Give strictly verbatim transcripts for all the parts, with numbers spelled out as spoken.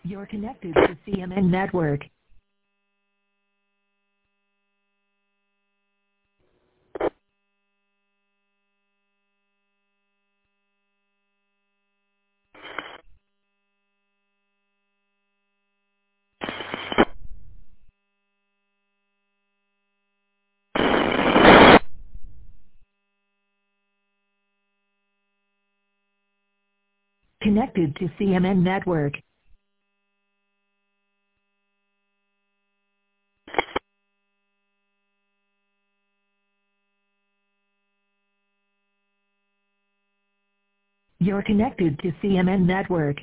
You're connected to C M N Network. Connected to C M N Network. You're connected to C M N Network.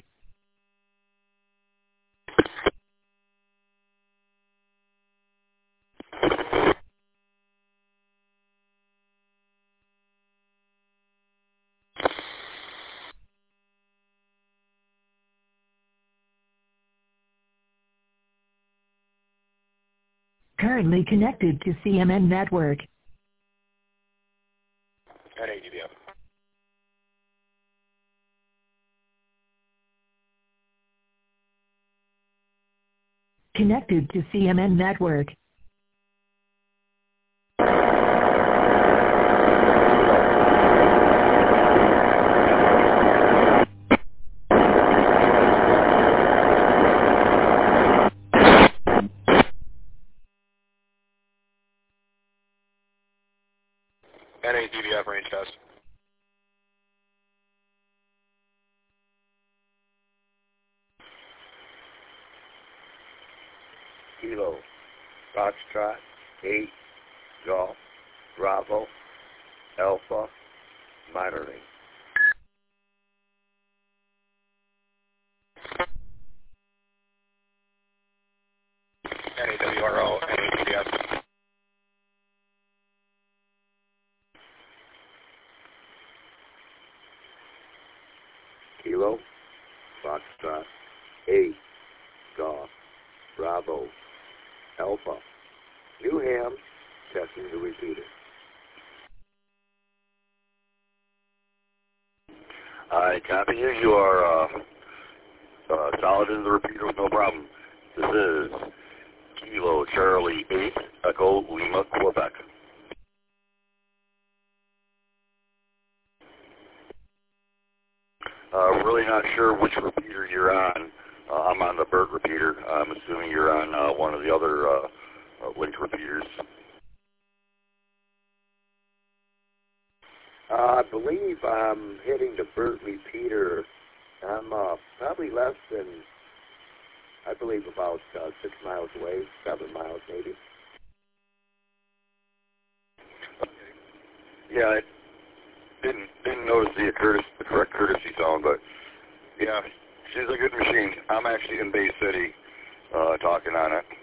Currently connected to C M N Network. N A D B F. Connected to C M N Network. N A D B F range test. Kilo, Foxtrot, eight, Golf, Bravo, Alpha, monitoring. N A W R O, N A D B F. Kilo, Foxtrot, eight, Golf, Bravo, Alpha, New Ham, testing the repeater. I copy you. You are uh, uh, solid in the repeater with no problem. This is Kilo Charlie eight, Echo Lima, Quebec. Uh, really not sure which repeater you're on. Uh, I'm on the Burt repeater. I'm assuming you're on uh, one of the other uh, uh, linked repeaters. Uh, I believe I'm hitting the Burt repeater. I'm uh, probably less than, I believe about uh, six miles away, seven miles maybe. Yeah, I didn't didn't notice the, courtesy, the correct courtesy tone, but yeah, she's a good machine. I'm actually in Bay City uh, talking on it.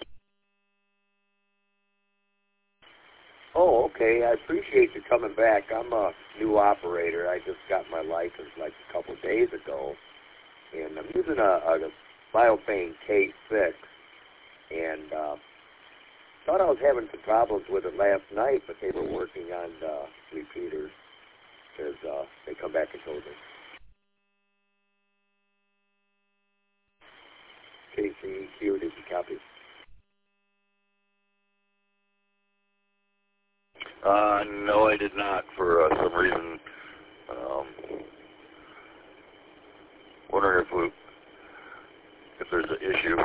Oh, okay. I appreciate you coming back. I'm a new operator. I just got my license like a couple of days ago, and I'm using a, a Biofane K six, and uh, thought I was having some problems with it last night, but they were working on the repeaters because uh, they come back and told me. K C E Q, did you copy? Uh, no, I did not for uh, some reason. Um, wondering if we, if there's an issue.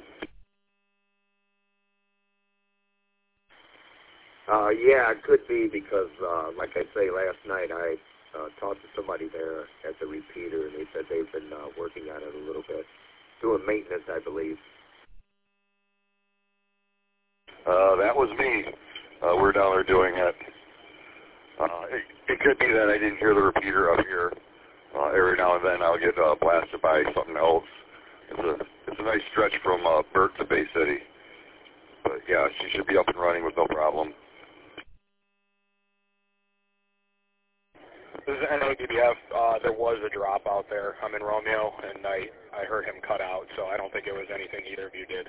Uh, yeah, it could be because, uh, like I say, last night I uh, talked to somebody there at the repeater, and they said they've been uh, working on it a little bit, doing maintenance, I believe. Uh, that was me. Uh, we're down there doing it. Uh, it. It could be that I didn't hear the repeater up here. Uh, every now and then I'll get uh, blasted by something else. It's a it's a nice stretch from uh, Burt to Bay City. But yeah, she should be up and running with no problem. This is N A D B F. Uh, there was a drop out there. I'm in Romeo, and I, I heard him cut out, so I don't think it was anything either of you did.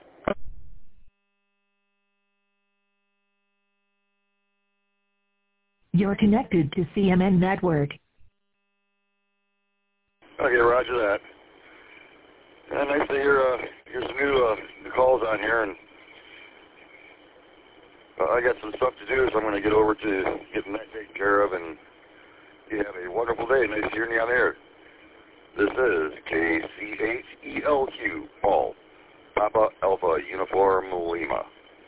You're connected to C M N Network. Okay, roger that. And nice to hear, uh, hear some new, uh, new calls on here, and uh, I got some stuff to do, so I'm going to get over to getting that taken care of, and you have a wonderful day. Nice hearing you on the air. This is K C H E L Q, Paul, Papa Alpha Uniform Lima.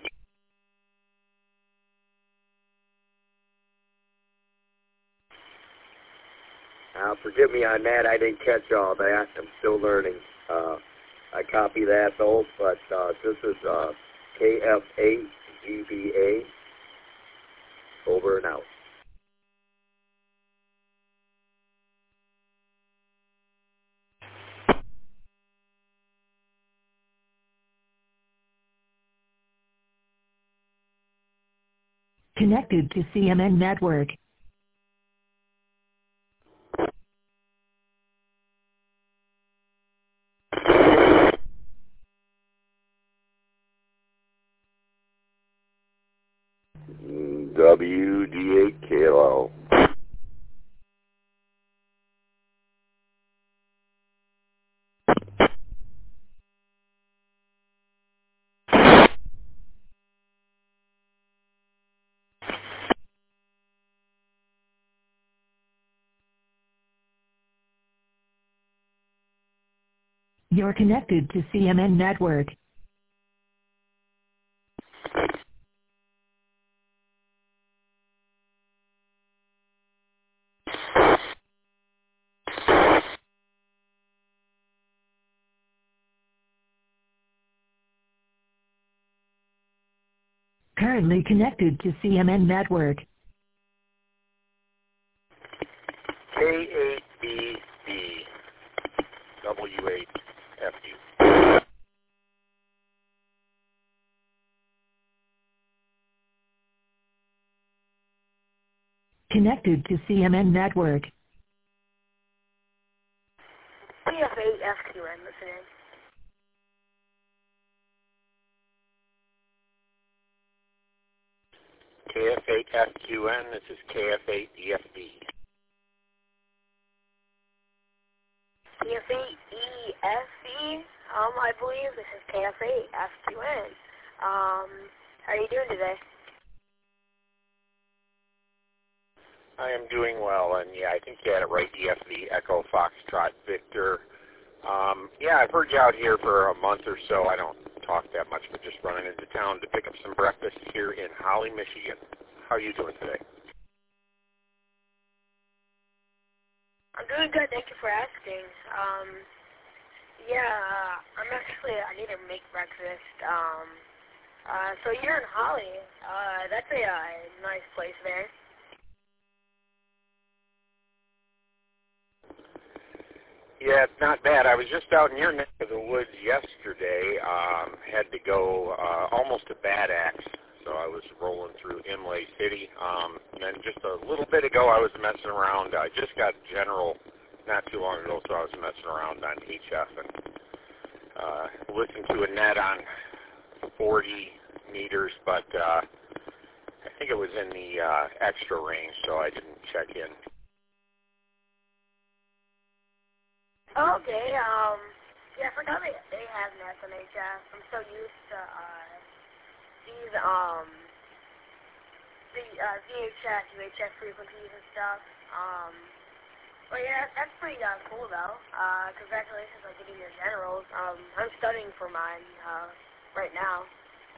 Uh, forgive me on that. I didn't catch all that. I'm still learning. Uh, I copy that, though, but uh, this is uh, K F eight G B A. Over and out. Connected to C M N Network. W D eight K L O. You're connected to C M N Network. Currently connected to C M N Network. K eight B B, W eight F U. Connected to C M N Network. K F eight F Q N listening. K F eight F Q N, this is K F eight E F B. K F eight E F B, um, I believe this is K F eight F Q N. Um, how are you doing today? I am doing well, and yeah, I think you had it right, E F V, Echo Foxtrot Victor. Um, yeah, I've heard you out here for a month or so. I don't talk that much, but just running into town to pick up some breakfast here in Holly, Michigan. How are you doing today? I'm doing good, thank you for asking. Um, yeah, uh, I'm actually, I need to make breakfast. Um, uh, so you're in Holly. Uh, that's a uh, nice place there. Yeah, it's not bad. I was just out in your neck of the woods yesterday. Um, had to go uh, almost to Bad Axe, so I was rolling through Imlay City. Um, and then just a little bit ago, I was messing around. I just got General not too long ago, so I was messing around on H F and uh, listened to a net on forty meters, but uh, I think it was in the uh, extra range, so I didn't check in. Okay, um, yeah, I forgot they, they have nets on H F. I'm so used to, uh, these, um, the, uh, V H F, U H F frequencies and stuff. Um, but yeah, that's pretty, uh, cool, though. Uh, congratulations on getting your generals. Um, I'm studying for mine, uh, right now.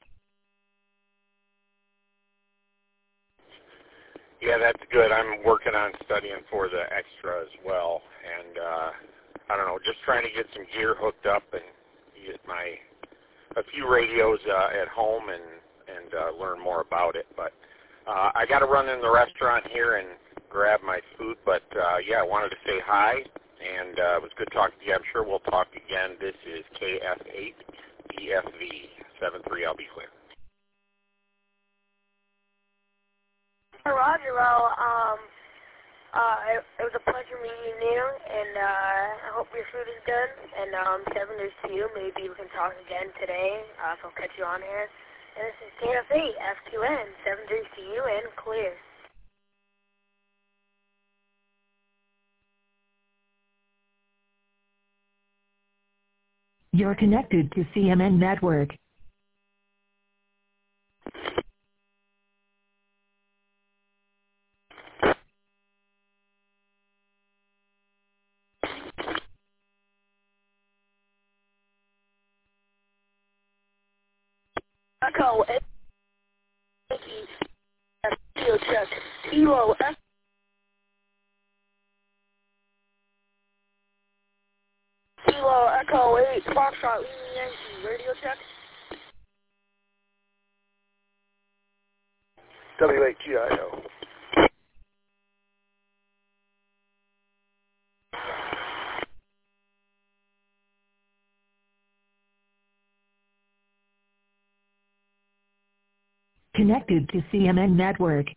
Yeah, that's good. I'm working on studying for the extra as well, and, uh, I don't know, just trying to get some gear hooked up and get my a few radios uh, at home and and uh, learn more about it. But uh, I got to run in the restaurant here and grab my food. But uh, yeah, I wanted to say hi, and uh, it was good talking to you. I'm sure we'll talk again. This is K F eight E F V seven three. I'll be clear. Roger, well, um, uh, it, it was a pleasure meeting you, and uh, I hope your food is good, and um, seven is to you. Maybe we can talk again today, uh, so I'll catch you on here. And this is K F eight F Q N, seven is to you, and clear. You're connected to C M N Network. Echo, radio check, Kilo, Kilo, Echo, eight, Foxtrot, Lima Yankee, radio check. W H G I O. Connected to C M N Network.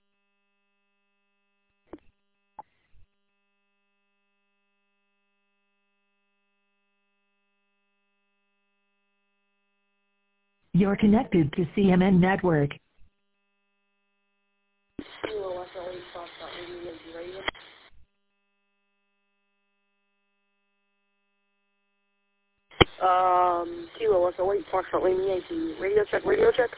You're connected to C M N Network. Kilo, Echo, eight, Foxtrot, Lima Yankee, radio. Um, Kilo, Echo, eight, Foxtrot, Lima Yankee, radio check, radio check.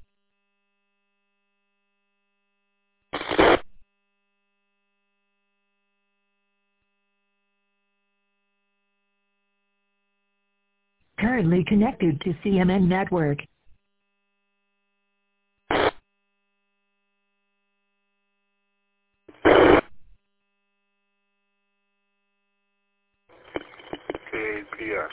Currently connected to C M N Network. K P R.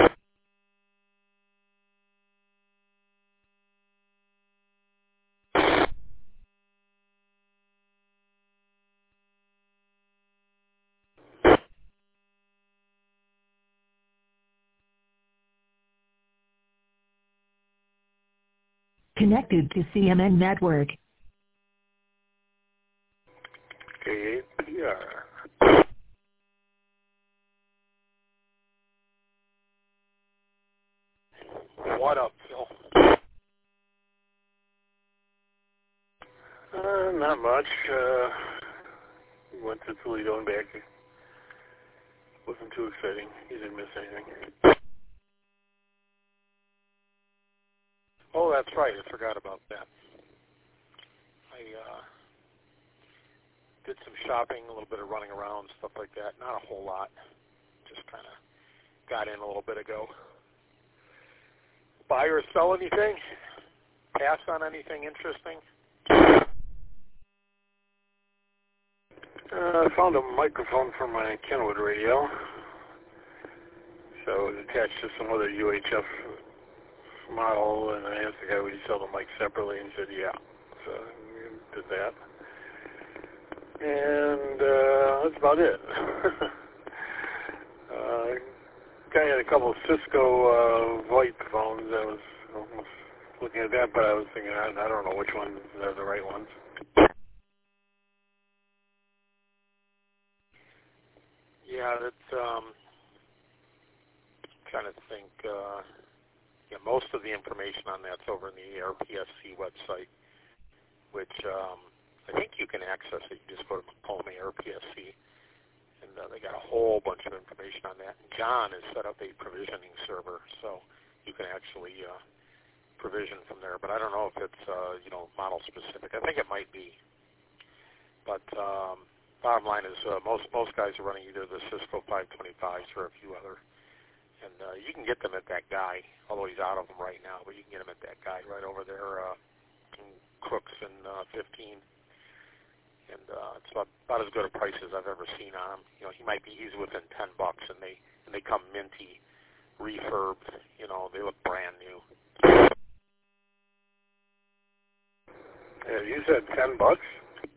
Connected to C M N Network. K A P R. What up, Phil? Uh, not much. Uh, went to Toledo and back. Wasn't too exciting. You didn't miss anything. Oh, that's right. I forgot about that. I uh, did some shopping, a little bit of running around, stuff like that. Not a whole lot. Just kind of got in a little bit ago. Buy or sell anything? Pass on anything interesting? Uh, I found a microphone for my Kenwood radio. So it was attached to some other U H F model, and I asked the guy would he sell the mic separately, and he said yeah. So we did that. And uh, that's about it. uh, guy had a couple of Cisco uh, VoIP phones. I was almost looking at that, but I was thinking, I, I don't know which ones are the right ones. Yeah, that's, um, trying to think, uh, yeah, most of the information on that's over in the A R P S C website, which, um, I think you can access it. You just go to Macomb A R P S C, and uh, they got a whole bunch of information on that. And John has set up a provisioning server, so you can actually uh, provision from there. But I don't know if it's, uh, you know, model specific. I think it might be. But um, bottom line is uh, most most guys are running either the Cisco five twenty-fives or a few other. And uh, you can get them at that guy, although he's out of them right now, but you can get them at that guy right over there uh, in Crooks and uh, fifteen. And uh, it's about, about as good a price as I've ever seen on him. You know, he might be, he's within ten bucks, and they and they come minty, refurbed. You know, they look brand new. Yeah, you said ten bucks?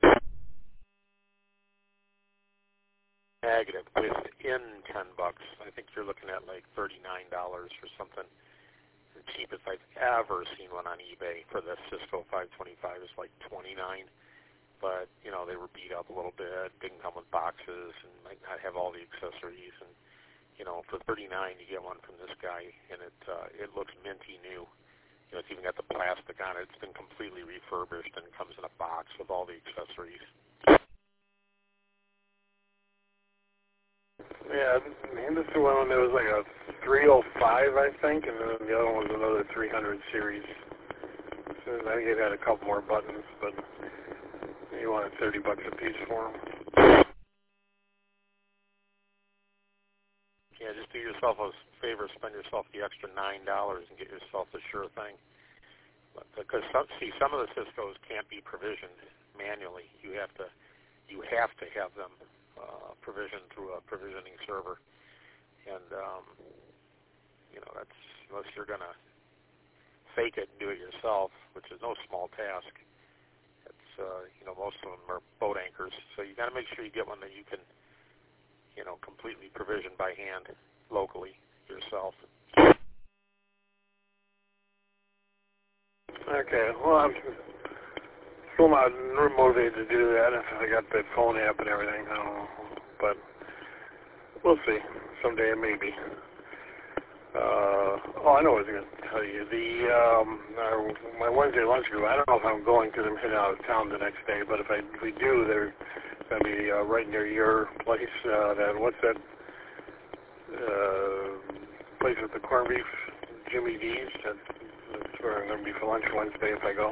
Negative, within ten bucks. I think you're looking at like thirty-nine dollars or something. The cheapest I've ever seen one on eBay for the Cisco five twenty-five is like twenty-nine. But, you know, they were beat up a little bit, didn't come with boxes, and might not have all the accessories. And, you know, for thirty-nine, you get one from this guy, and it uh, it looks minty new. You know, it's even got the plastic on it. It's been completely refurbished and comes in a box with all the accessories. Yeah, think this is the one that was like a three oh five, I think, and then the other one was another three hundred series. So I think it had a couple more buttons, but you wanted thirty bucks a piece for them. Yeah, just do yourself a favor, spend yourself the extra nine dollars and get yourself the sure thing. But, because some, see, some of the Cisco's can't be provisioned manually. You have to, you have to have them uh, provisioned through a provisioning server, and um, you know that's unless you're gonna fake it and do it yourself, which is no small task. It's uh, you know most of them are boat anchors, so you got to make sure you get one that you can. You know, completely provisioned by hand, locally, yourself. Okay, well, I'm still not motivated to do that. I got that phone app and everything, I don't know. But we'll see. Someday maybe. Uh, oh, I know what I was going to tell you. The um, our, my Wednesday lunch group, I don't know if I'm going because I'm heading out of town the next day, but if, I, if we do, they're going to be uh, right near your place. Uh, that what's that uh, place with the corned beef, Jimmy D's? That, that's where I'm going to be for lunch Wednesday if I go.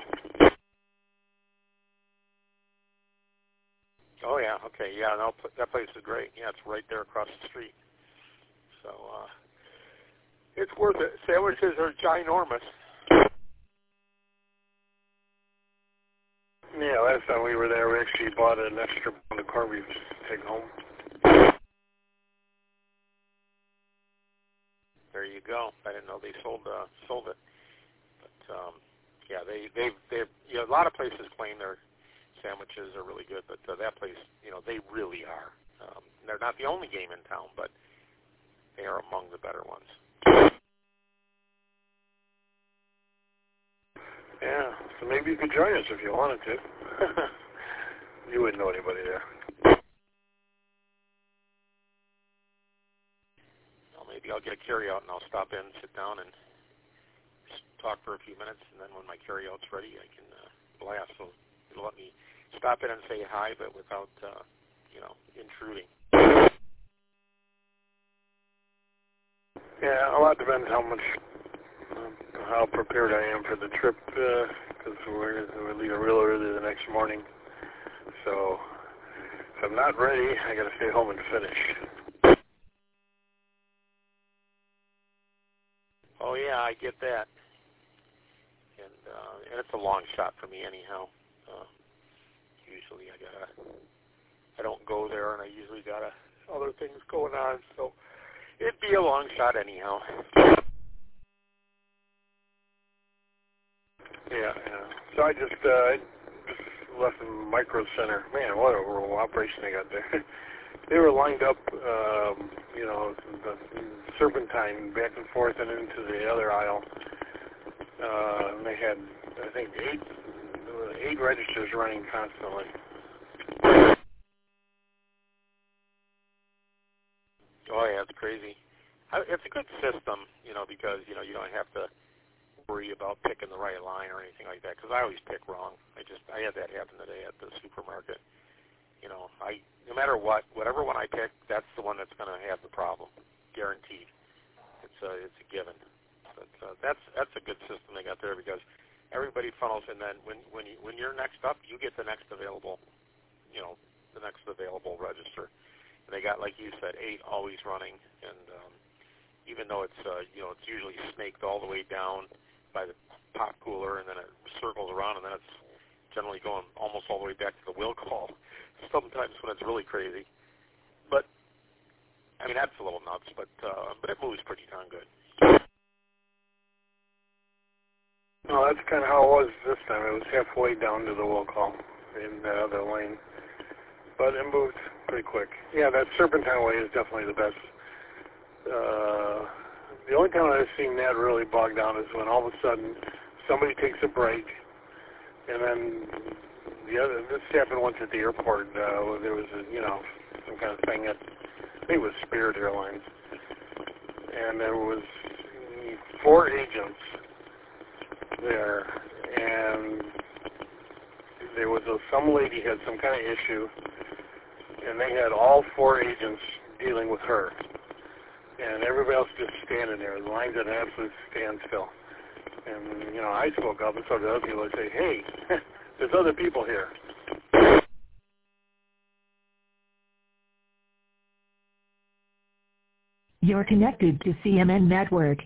Oh, yeah, okay, yeah, no, that place is great. Yeah, it's right there across the street. So, uh, it's worth it. Sandwiches are ginormous. Yeah, last time we were there, we actually bought an extra pound of corned beef to take home. There you go. I didn't know they sold uh, sold it, but um, yeah, they they they you know, a lot of places claim their sandwiches are really good, but uh, that place, you know, they really are. Um, they're not the only game in town, but they are among the better ones. Yeah, so maybe you could join us if you wanted to. You wouldn't know anybody there. Well, maybe I'll get a carryout and I'll stop in, sit down, and just talk for a few minutes, and then when my carryout's ready, I can uh, blast. So it'll let me stop in and say hi, but without, uh, you know, intruding. Yeah, a lot depends how much, uh, how prepared I am for the trip, because uh, we're, we're leaving real early the next morning. So if I'm not ready, I got to stay home and finish. Oh yeah, I get that, and uh, and it's a long shot for me anyhow. Uh, usually I gotta, I don't go there, and I usually got other things going on, so it'd be a long shot anyhow. Yeah, yeah. So I just, uh, I just left the Micro Center. Man, what a rural operation they got there. They were lined up, um, you know, the serpentine back and forth and into the other aisle. Uh, and they had, I think, eight, eight registers running constantly. Oh yeah, it's crazy. I, it's a good system, you know, because you know you don't have to worry about picking the right line or anything like that. Because I always pick wrong. I just I had that happen today at the supermarket. You know, I no matter what, whatever one I pick, that's the one that's going to have the problem, guaranteed. It's a it's a given. But uh, that's that's a good system they got there because everybody funnels, and then when when you when you're next up, you get the next available, you know, the next available register. And they got, like you said, eight always running, and um, even though it's uh, you know it's usually snaked all the way down by the pop cooler, and then it circles around, and then it's generally going almost all the way back to the will call. Sometimes when it's really crazy, but I mean that's a little nuts, but uh, but it moves pretty darn good. No, that's kind of how it was this time. It was halfway down to the will call in the other lane, but it moved pretty quick. Yeah, that Serpentine way is definitely the best. Uh, the only time I've seen that really bogged down is when all of a sudden somebody takes a break, and then the other. This happened once at the airport. Uh, there was a, you know, some kind of thing at, I think it was Spirit Airlines, and there was four agents there, and there was a, some lady had some kind of issue, and they had all four agents dealing with her. and everybody else just standing there. The line's at an absolute standstill. And, you know, I spoke up, and so did other people. I say, hey, there's other people here. You're connected to C M N Network.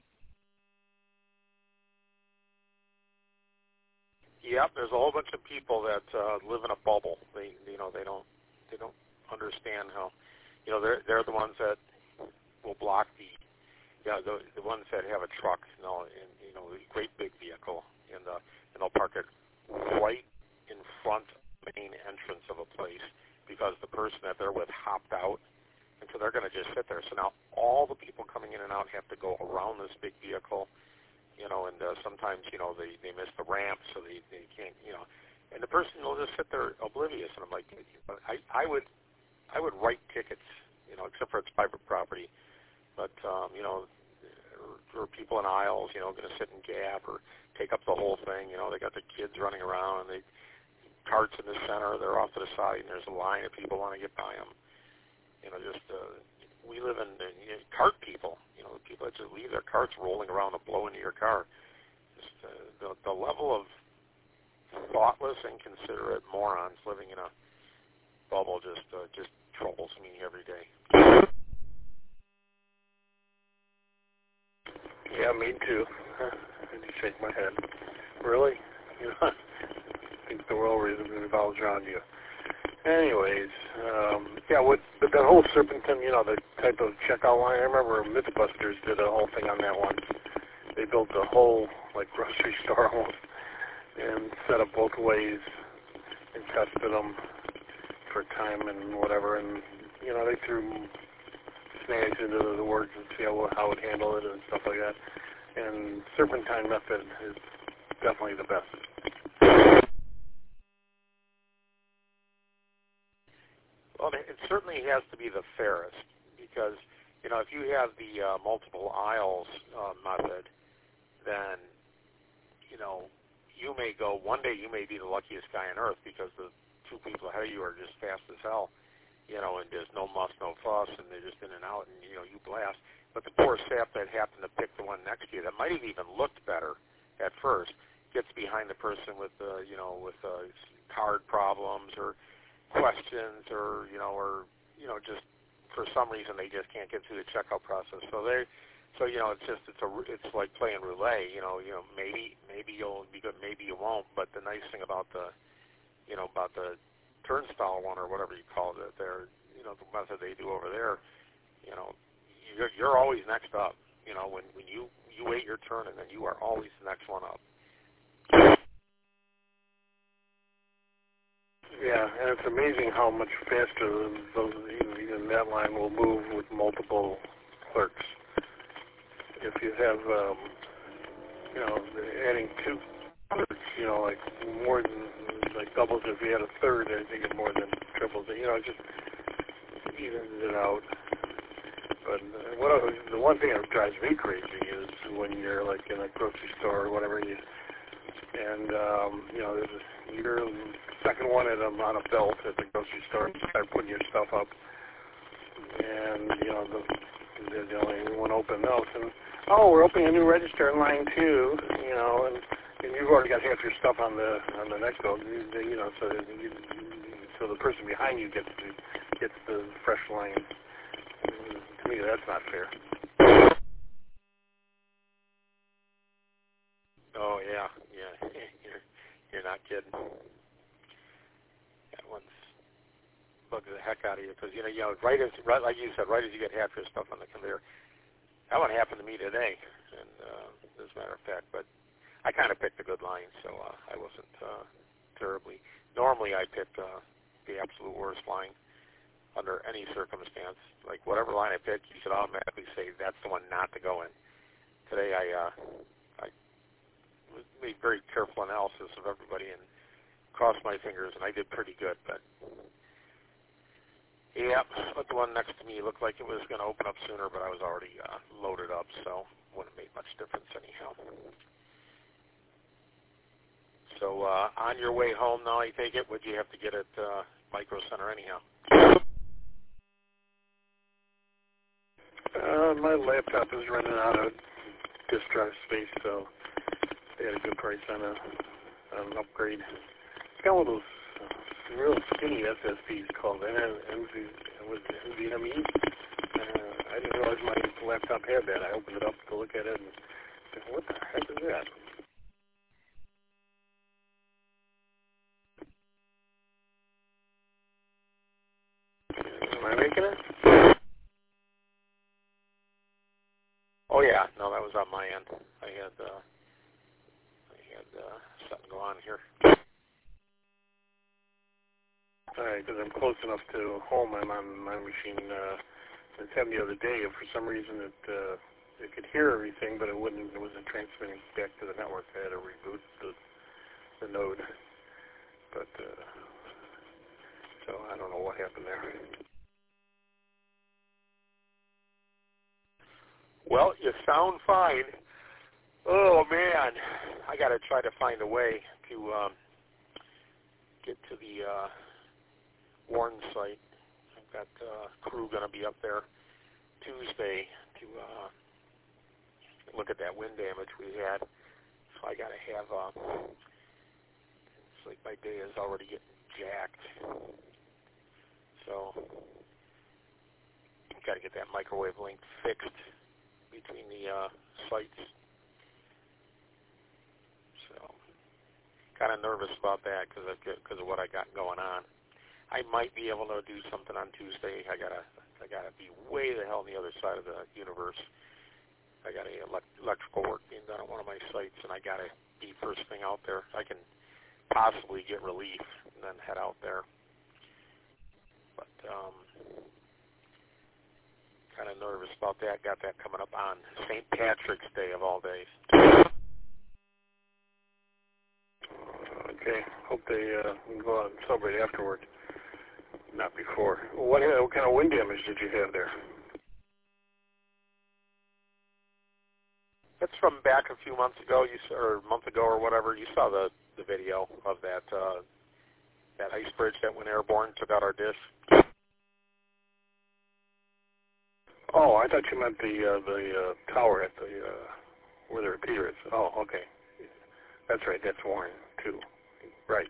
Yep, there's a whole bunch of people that uh, live in a bubble. They, you know, they don't, they don't understand how, you know, they're they're the ones that will block the, yeah, the the ones that have a truck, you know, and you know, a great big vehicle, and uh, and they'll park it right in front of the main entrance of a place because the person that they're with hopped out. And so they're going to just sit there. So now all the people coming in and out have to go around this big vehicle, you know, and uh, sometimes, you know, they, they miss the ramp, so they, they can't, you know, and the person will just sit there oblivious. And I'm like, I, I would I would write tickets, you know, except for it's private property. But, um, you know, or, or people in aisles, you know, going to sit and gap or take up the whole thing. You know, they got the kids running around, and they carts in the center, they're off to the side, and there's a line of people want to get by them. You know, just uh, we live in uh, you know, cart people. You know, people that just leave their carts rolling around and blow into your car. Just uh, the the level of thoughtless, inconsiderate morons living in a bubble just uh, just troubles me every day. Yeah, me too. And you shake my head. Really? You know, I think the world revolves around you. Anyways, um, yeah, with but that whole Serpentine, you know, the type of checkout line, I remember Mythbusters did a whole thing on that once. They built a whole, like, grocery store almost and set up both ways and tested them for time and whatever. And, you know, they threw snags into the words and see how, how it would handle it and stuff like that. And Serpentine method is definitely the best. Well, it certainly has to be the fairest because, you know, if you have the uh, multiple aisles uh, method, then, you know, you may go, one day you may be the luckiest guy on earth because the two people ahead of you are just fast as hell, you know, and there's no muss, no fuss, and they're just in and out, and, you know, you blast. But the poor sap that happened to pick the one next to you that might have even looked better at first gets behind the person with, uh, you know, with uh, card problems or questions or, you know, or, you know, just for some reason they just can't get through the checkout process. So they, so, you know, it's just, it's a, it's like playing roulette, you know, you know, maybe, maybe you'll be good, maybe you won't. But the nice thing about the, you know, about the turnstile one or whatever you call it there, you know, the method they do over there, you know, you're, you're always next up, you know, when, when you, you wait your turn and then you are always the next one up. Yeah, and it's amazing how much faster those even, even that line will move with multiple clerks. If you have, um, you know, adding two clerks, you know, like more than like doubles. If you had a third, I think it more than triples it. You know, it just evens it out. But uh, what I, the one thing that drives me crazy is when you're like in a grocery store or whatever, you and um, you know, there's a, you're second one at a, on a belt at the grocery store, and you start putting your stuff up, and you know, the, the, the only one open else, and oh, we're opening a new register in line two, you know, and, and you've already got half your stuff on the on the next bill, you, you know, so you, so the person behind you gets the, gets the fresh line. To me, that's not fair. Oh yeah, yeah, you're you're not kidding. That one's bugs the heck out of you because you know, you know, right as right like you said, right as you get half your stuff on the conveyor. That one happened to me today, and uh, as a matter of fact, but I kind of picked a good line, so uh, I wasn't uh, terribly. Normally, I pick uh, the absolute worst line under any circumstance. Like whatever line I pick, you should automatically say that's the one not to go in. Today, I uh, I made very careful analysis of everybody and crossed my fingers, and I did pretty good. But yeah, but the one next to me looked like it was going to open up sooner, but I was already uh, loaded up, so wouldn't have made much difference anyhow. So uh, on your way home now, I take it, would you have to get at uh, Micro Center anyhow? Uh, my laptop is running out of disk drive space, so they had a good price on a on an upgrade. It's got one of those uh, real skinny S S Ds called N V M E. Uh, I didn't realize my laptop had that. I opened it up to look at it and said, what the heck is that? Am I making it? Oh yeah, no, that was on my end. I had uh, I had uh, something go on here. All right, because I'm close enough to home. I'm on my machine. Uh, it's happened the other day. For some reason, it uh, it could hear everything, but it wouldn't. It wasn't transmitting back to the network. I had to reboot the the node. But uh, so I don't know what happened there. Well, you sound fine. Oh man, I got to try to find a way to um, get to the uh, Warren site. I've got uh, crew going to be up there Tuesday to uh, look at that wind damage we had. So I got to have. Uh, it's like my day is already getting jacked. So got to get that microwave link fixed between the uh, sites. So, kind of nervous about that because of because of what I got going on. I might be able to do something on Tuesday. I gotta I gotta be way the hell on the other side of the universe. I got a elect- electrical work being done on one of my sites, and I gotta be first thing out there. I can possibly get relief and then head out there. But um, kind of nervous about that. Got that coming up on Saint Patrick's Day of all days. Okay. Hope they uh, can go out and celebrate afterward, not before. What, uh, what kind of wind damage did you have there? That's from back a few months ago, you saw, or a month ago or whatever. You saw the, the video of that uh, that ice bridge that went airborne, took out our dish. Oh, I thought you meant the uh, the uh, tower at the uh, where the repeater is. Oh, okay. That's right. That's Warren too. Right.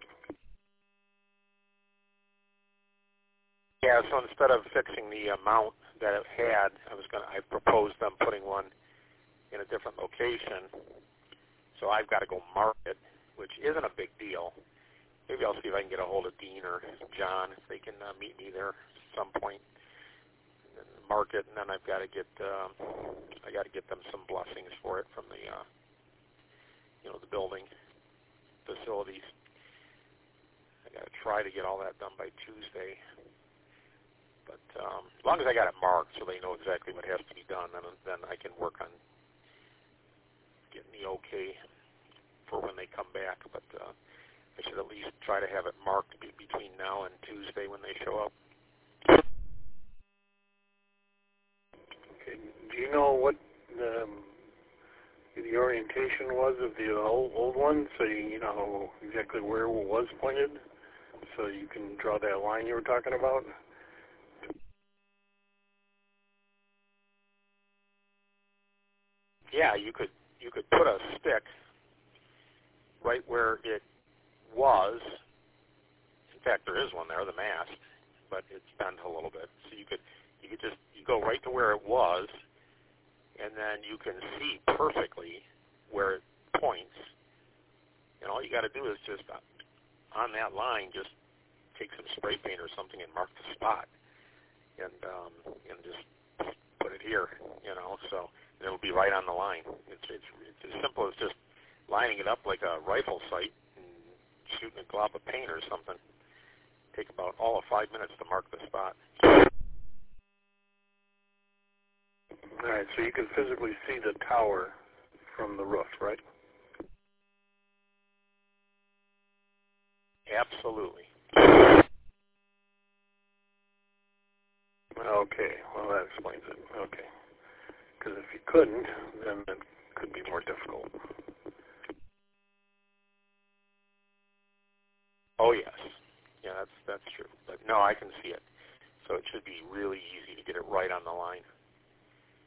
Yeah. So instead of fixing the uh, mount that it had, I was gonna. I proposed them putting one in a different location. So I've got to go mark it, which isn't a big deal. Maybe I'll see if I can get a hold of Dean or John if they can uh, meet me there at some point. Mark it, and then I've got to get uh, I got to get them some blessings for it from the uh, you know the building facilities. I got to try to get all that done by Tuesday. But um, as long as I got it marked, so they know exactly what has to be done, then then I can work on getting the okay for when they come back. But uh, I should at least try to have it marked be- between now and Tuesday when they show up. Do you know what um, the orientation was of the old, old one, so you, you know exactly where it was pointed, so you can draw that line you were talking about? Yeah, you could you could put a stick right where it was. In fact, there is one there, the mast, but it's bent a little bit. So you could you could just you go right to where it was, and then you can see perfectly where it points. And all you got to do is just uh, on that line, just take some spray paint or something and mark the spot, and um, and just put it here, you know. So it'll be right on the line. It's it's it's as simple as just lining it up like a rifle sight and shooting a glob of paint or something. Take about all of five minutes to mark the spot. All right, so you can physically see the tower from the roof, right? Absolutely. Okay, well that explains it. Okay, because if you couldn't, then it could be more difficult. Oh yes, yeah, that's that's true. But no, I can see it, so it should be really easy to get it right on the line.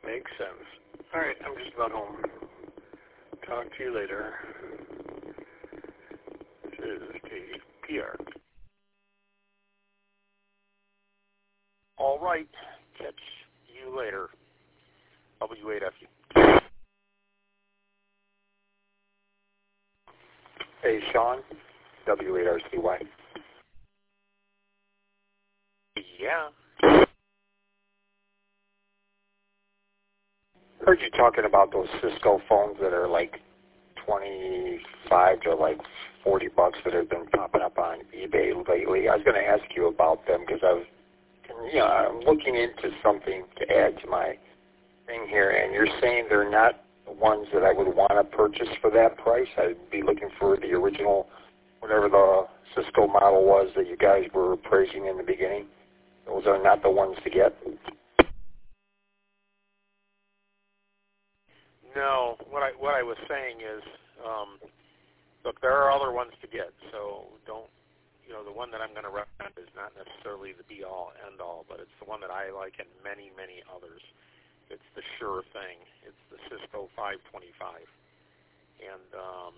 Makes sense. All right, I'm just about home. Talk to you later. This is K P R. All right. Catch you later. W eight F U. Hey, Sean. W eight R C Y. Yeah. Heard you talking about those Cisco phones that are like twenty-five to like forty bucks that have been popping up on eBay lately. I was going to ask you about them because I was, you know, I'm looking into something to add to my thing here, and you're saying they're not the ones that I would want to purchase for that price. I'd be looking for the original, whatever the Cisco model was that you guys were praising in the beginning. Those are not the ones to get. No, what I what I was saying is, um, look, there are other ones to get, so don't, you know, the one that I'm going to recommend is not necessarily the be-all, end-all, but it's the one that I like and many, many others. It's the sure thing. It's the Cisco five twenty-five. And um,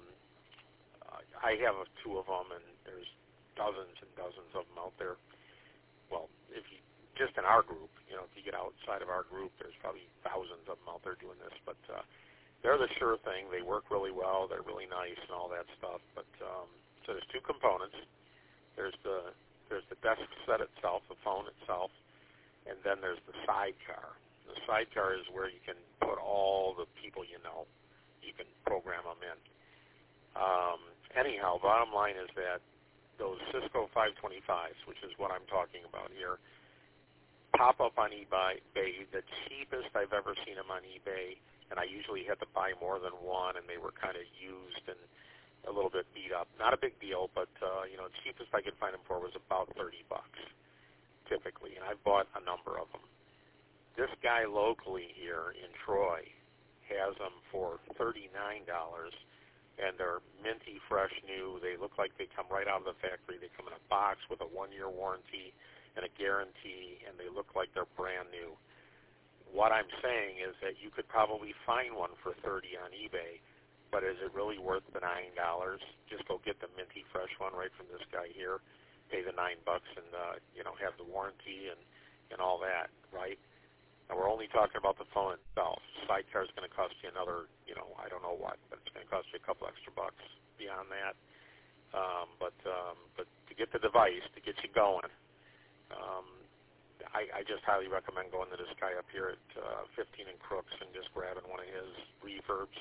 I have two of them, and there's dozens and dozens of them out there. Well, if you, just in our group, you know, if you get outside of our group, there's probably thousands of them out there doing this, but uh, they're the sure thing. They work really well. They're really nice and all that stuff. But um, so there's two components. There's the there's the desk set itself, the phone itself, and then there's the sidecar. The sidecar is where you can put all the people you know. You can program them in. Um, anyhow, bottom line is that those Cisco five twenty-fives, which is what I'm talking about here, pop up on eBay. The cheapest I've ever seen them on eBay, and I usually had to buy more than one, and they were kind of used and a little bit beat up. Not a big deal, but uh, you know, the cheapest I could find them for was about thirty bucks, typically, and I've bought a number of them. This guy locally here in Troy has them for thirty-nine dollars, and they're minty, fresh, new. They look like they come right out of the factory. They come in a box with a one-year warranty and a guarantee, and they look like they're brand new. What I'm saying is that you could probably find one for thirty on eBay, but is it really worth the nine dollars? Just go get the minty fresh one right from this guy here, pay the nine bucks, and uh, you know, have the warranty and and all that, right? And we're only talking about the phone itself. Sidecar is going to cost you another, you know, I don't know what, but it's going to cost you a couple extra bucks beyond that. Um, but um, but to get the device, to get you going, um, I, I just highly recommend going to this guy up here at uh, fifteen and Crooks and just grabbing one of his reverbs.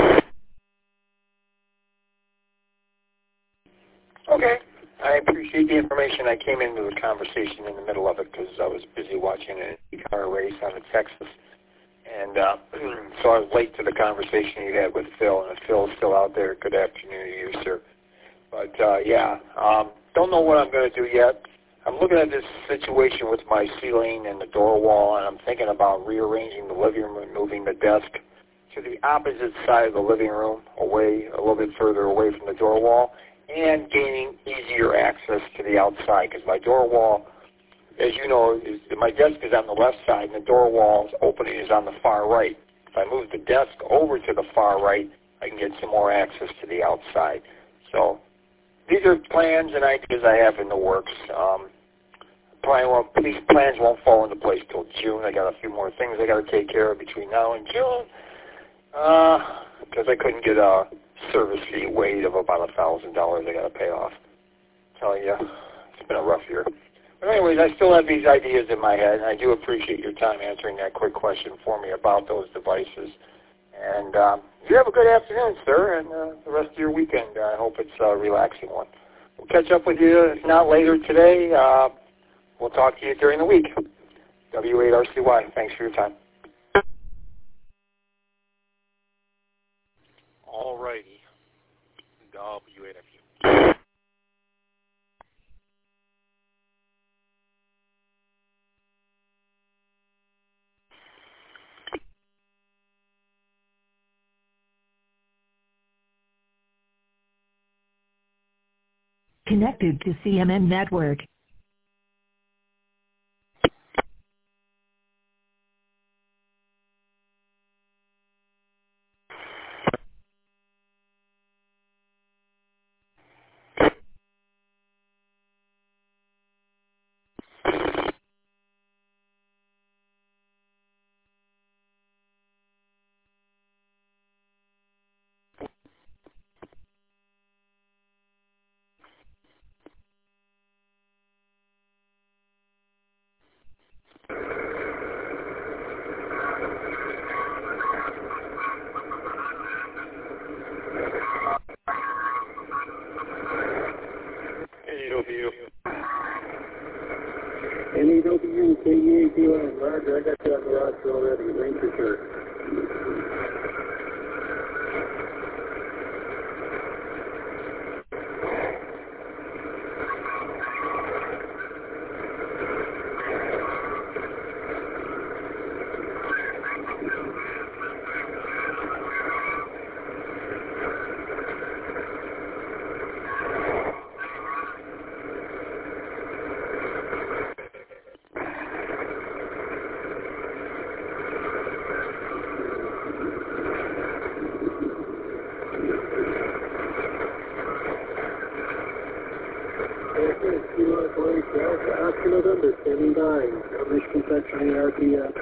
Okay. I appreciate the information. I came into the conversation in the middle of it because I was busy watching an car race out of Texas. And uh, so I was late to the conversation you had with Phil. And if Phil's still out there, good afternoon to you, sir. But, uh, yeah, um, don't know what I'm going to do yet. I'm looking at this situation with my ceiling and the door wall, and I'm thinking about rearranging the living room and moving the desk to the opposite side of the living room, away a little bit further away from the door wall, and gaining easier access to the outside, because my door wall, as you know, is, my desk is on the left side, and the door wall's opening is on the far right. If I move the desk over to the far right, I can get some more access to the outside. So these are plans and ideas I have in the works. Um, plan won't, these plans won't fall into place till June. I got a few more things I got to take care of between now and June, because uh, I couldn't get a service fee waived of about a thousand dollars I got to pay off. I tell you, it's been a rough year. But anyways, I still have these ideas in my head, and I do appreciate your time answering that quick question for me about those devices. And um, you have a good afternoon, sir, and uh, the rest of your weekend. I hope it's a relaxing one. We'll catch up with you, if not later today. Uh, we'll talk to you during the week. W eight R C Y, thanks for your time. All righty. W eight F U. Connected to C M N Network. T line, Roger, I got you on the roster already, Ranger shirt. Oscar November, standing by. Michigan Section A R P uh,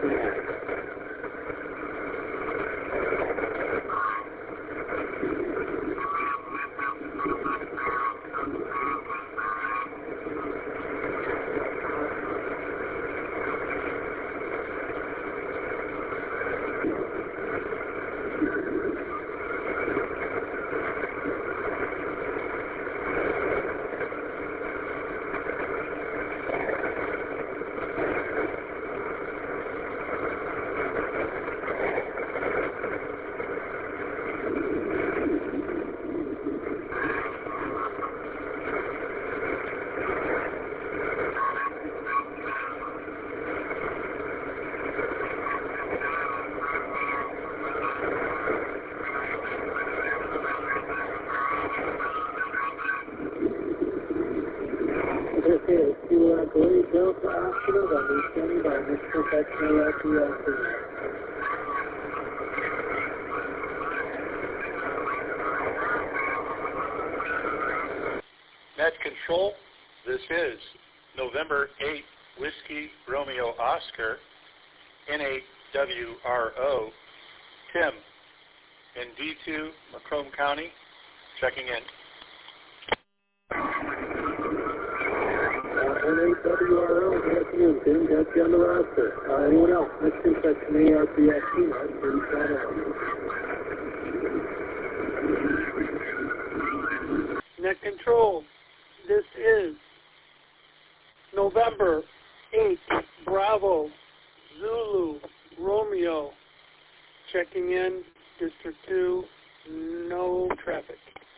Delta Oscar November, standing by. Michigan Section A R P Net Control, this is November eighth, Whiskey Romeo Oscar, N A W R O, Tim, in D two, Macomb County, checking in. N A W R O, good afternoon, Tim. Got you on the roster. Uh, anyone else? Michigan Section A R P S T, thirty-five Net Control, this is November eighth, Bravo, Zulu, Romeo, checking in, District two, no traffic.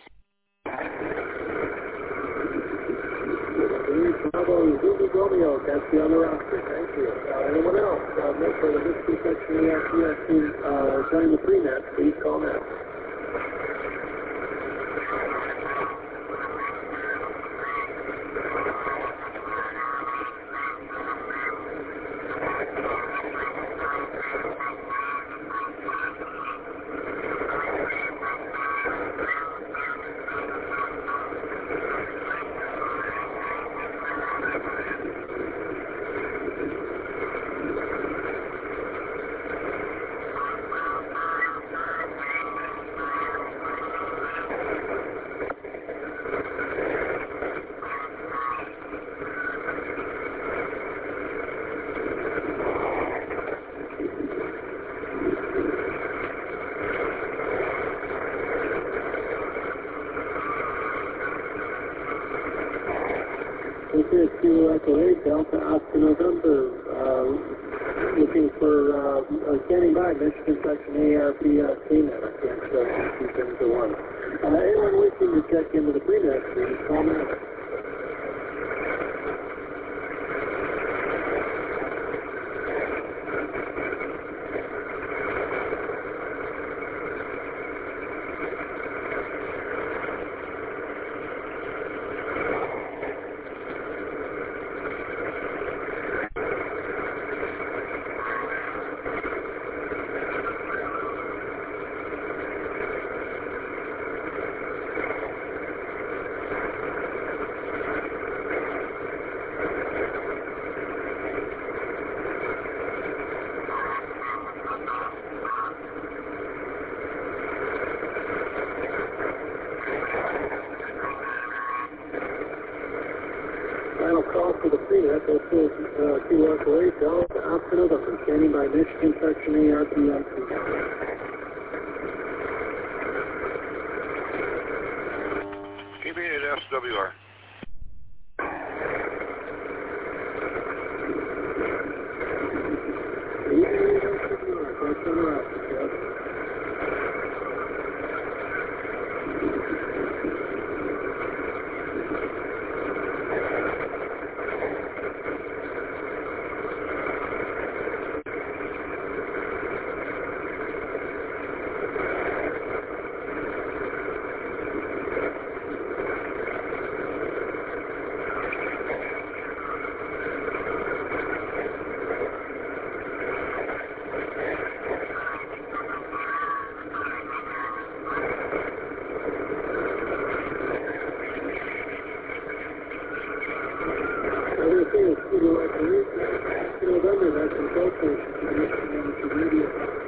Bravo, Zulu, Romeo, got you on the roster. Thank you. Uh, anyone else? Uh, for the Michigan Section A R P S T uh, joining the pre-net, please call now. This is Kilo Echo eight, Delta Oscar November, uh, looking for, uh, uh, standing by, Michigan Section A R P uh, T-Net. I can't show two things at once. Uh, anyone wishing to check into the pre-net, please call now. Final call for the pre-net. This is uh, Kilo Echo eight, Delta Oscar November, standing by, Michigan Section A R P S T. Keep it at S W R. November, that's control station, Michigan Amateur Radio.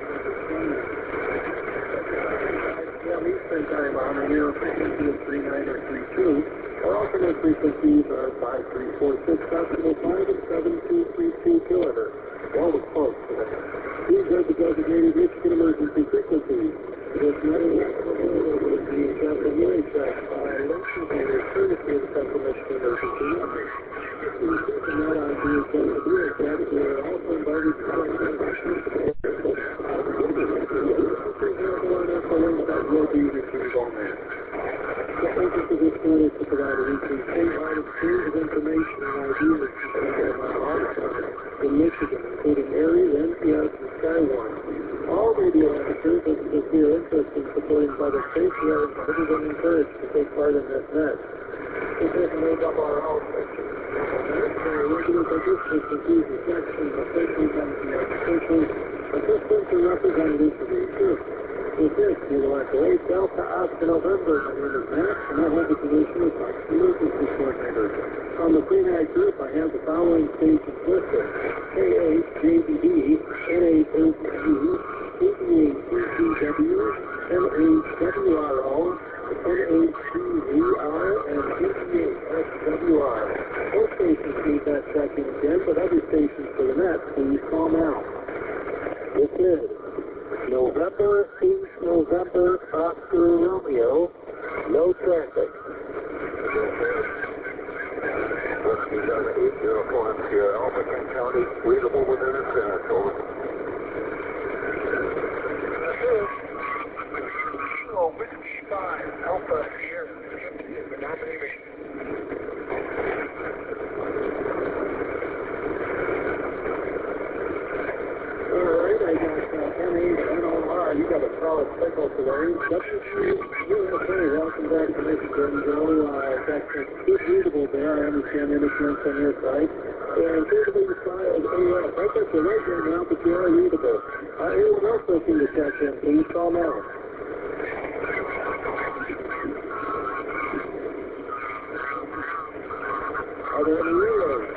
Yeah, Eastern time on the air frequency is three nine or three two. Our alternate frequencies are five three four six decimal five and seven two three two kilohertz. All the close today. These are the designated Michigan emergency frequencies. This network is the example U H F violation and is courtesy of the Central Michigan Emergency Network. If you receive the net on the example U H F, you are also invited to contact the For example, on F O N that will be retrieved on that. The purpose of this net is to provide a weekly statewide exchange of information and ideas concerning in Michigan, including Aries, N P S, and Skywarn. All radio amateurs that are interested in supporting public safety are considered and encouraged to take part in this net. This is an A W R O section. Regular participants include the section of officials, M P S officials, assistants, and representatives of each group. With this, we will activate Delta Oscar November. My name is Max, and I hold the position of Emergency Coordinator. On the pre-night group, I have the following stations listed: K H J B D, N H O P U, K B A C C W, M H W R O, N H C Z R, and G T H S W R. Both stations need that checking again, but other stations for the net, please call now. This is November eighth, November, Oscar Romeo, no traffic. Whiskey Delta eight zero four M Sierra Alpha, Kent County, readable within its minutes, over. Oh, Whiskey five, Alpha Sierra, is the nomination. Alright, I got uh, N H N O R, you got a solid signal today. W C U S A, welcome back to Michigan, Joe. Uh, that's good readable there, I understand interference on your side. And suitably filed A F. I got you right there now, but you are readable. Uh, anyone else looking to check in, please call now. Are there any reloads?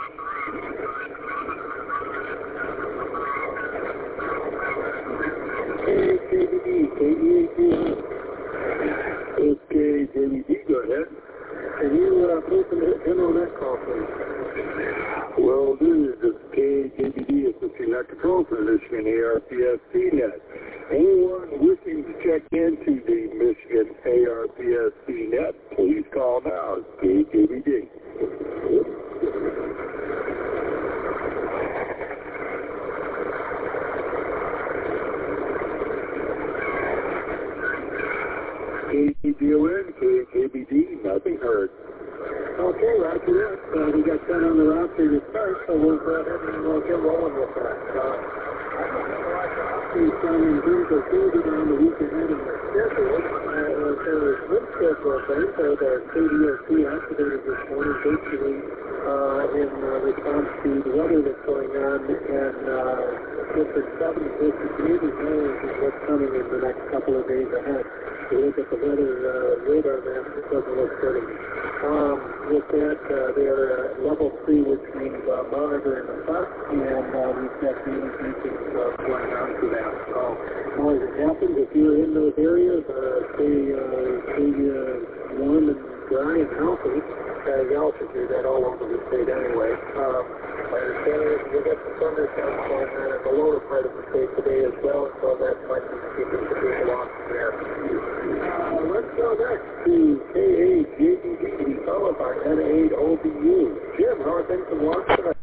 K J B D, K E A G. Okay, J B D, go ahead. Can you uh, please him on that call, please? Well, this is K J B D, Assistant Net Control for the Michigan A R P S C net. Anyone wishing to check into the Michigan A R P S C net, please call now. K J B D. K G O N, K B D, nothing heard. Okay, roger that. Uh, we got ten on the roster to start, so we'll go ahead and we'll get rolling with that. Uh, I don't know why the updates on in terms of things around the week ahead in the schedule. Uh, there was one schedule event uh, that K D O C activated this morning, basically uh, in uh, response to the weather that's going on in uh, District seven and District eight, as well as what's coming in the next couple of days ahead. If you look at the weather uh, radar map, it doesn't look pretty. Um, with that, uh, they're uh, level three, which means uh, monitoring the bus, and uh, we've got daily briefings uh, going on to that. So, as it happens, if you're in those areas, uh, stay, uh, stay uh, warm and dry and healthy. Uh, you also do that all over the state anyway. Um, my understanding is you'll get some thunderstorms going on in the lower part of the state today as well, so that might be keeping the people off there. Uh, let's go next to K eight J B D, followed by N eight O B U. Jim, how are things in Washington?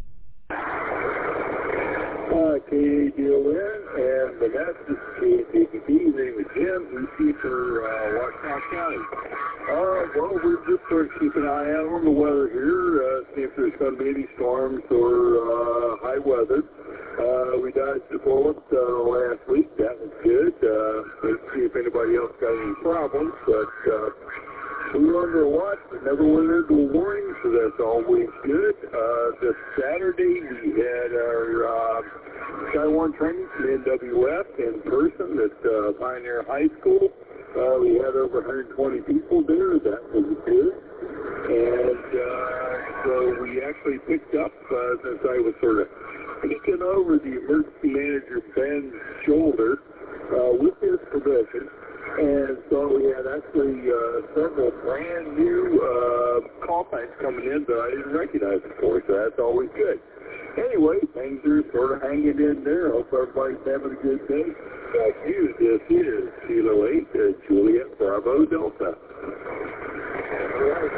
Uh, K eight J O N, and the next is K eight J B D. Name is Jim, E C for uh, Washington County. Uh, well, we're just sort of keeping an eye out on the weather here, uh, see if there's going to be any storms or uh, high weather. Uh, we dodged a bullet uh, last week. That was good. Uh, let's see if anybody else got any problems. But uh, we were under watch, but never went into a warning, so that's always good. Uh, this Saturday, we had our uh, Skywarn training from N W F in person at uh, Pioneer High School. Uh, we had over one hundred twenty people there. That was good. And uh, so we actually picked picked up uh, since I was sort of peeking over the emergency manager Ben's shoulder uh, with his permission. And so we had actually uh, several brand new uh, call signs coming in that I didn't recognize before, so that's always good. Anyway, things are sort of hanging in there. Hope everybody's having a good day. Back to you. This is Kilo eight, uh, Juliet Bravo Delta. All right.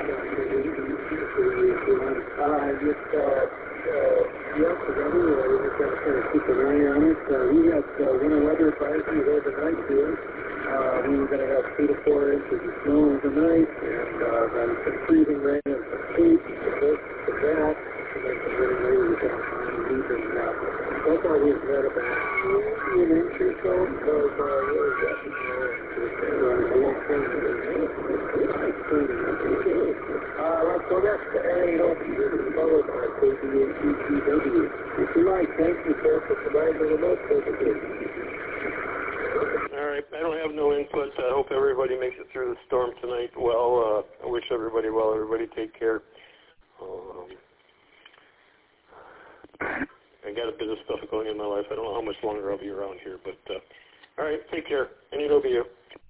Uh, just, uh, uh, yes, together, uh, we're just going to kind of keep an eye on it. Uh, we had uh, winter weather advisory overnight here. Uh, we were going to have two to four inches of snow overnight, and uh, then some freezing rain and some sleet, and this, and that, and then some really rain down on the evening. Uh, so far we've had about maybe an inch or so of uh, really wet snow, and uh, a long thing that is nice turning up. Uh, let's go next to A O P, followed by K B H E T W. If you like, thank you, sir, for providing the remote presentation. All right, I don't have no input. I hope everybody makes it through the storm tonight well. Uh, I wish everybody well. Everybody take care. Um, I got a bit of stuff going in my life. I don't know how much longer I'll be around here, but uh, all right, take care. N eight O B U.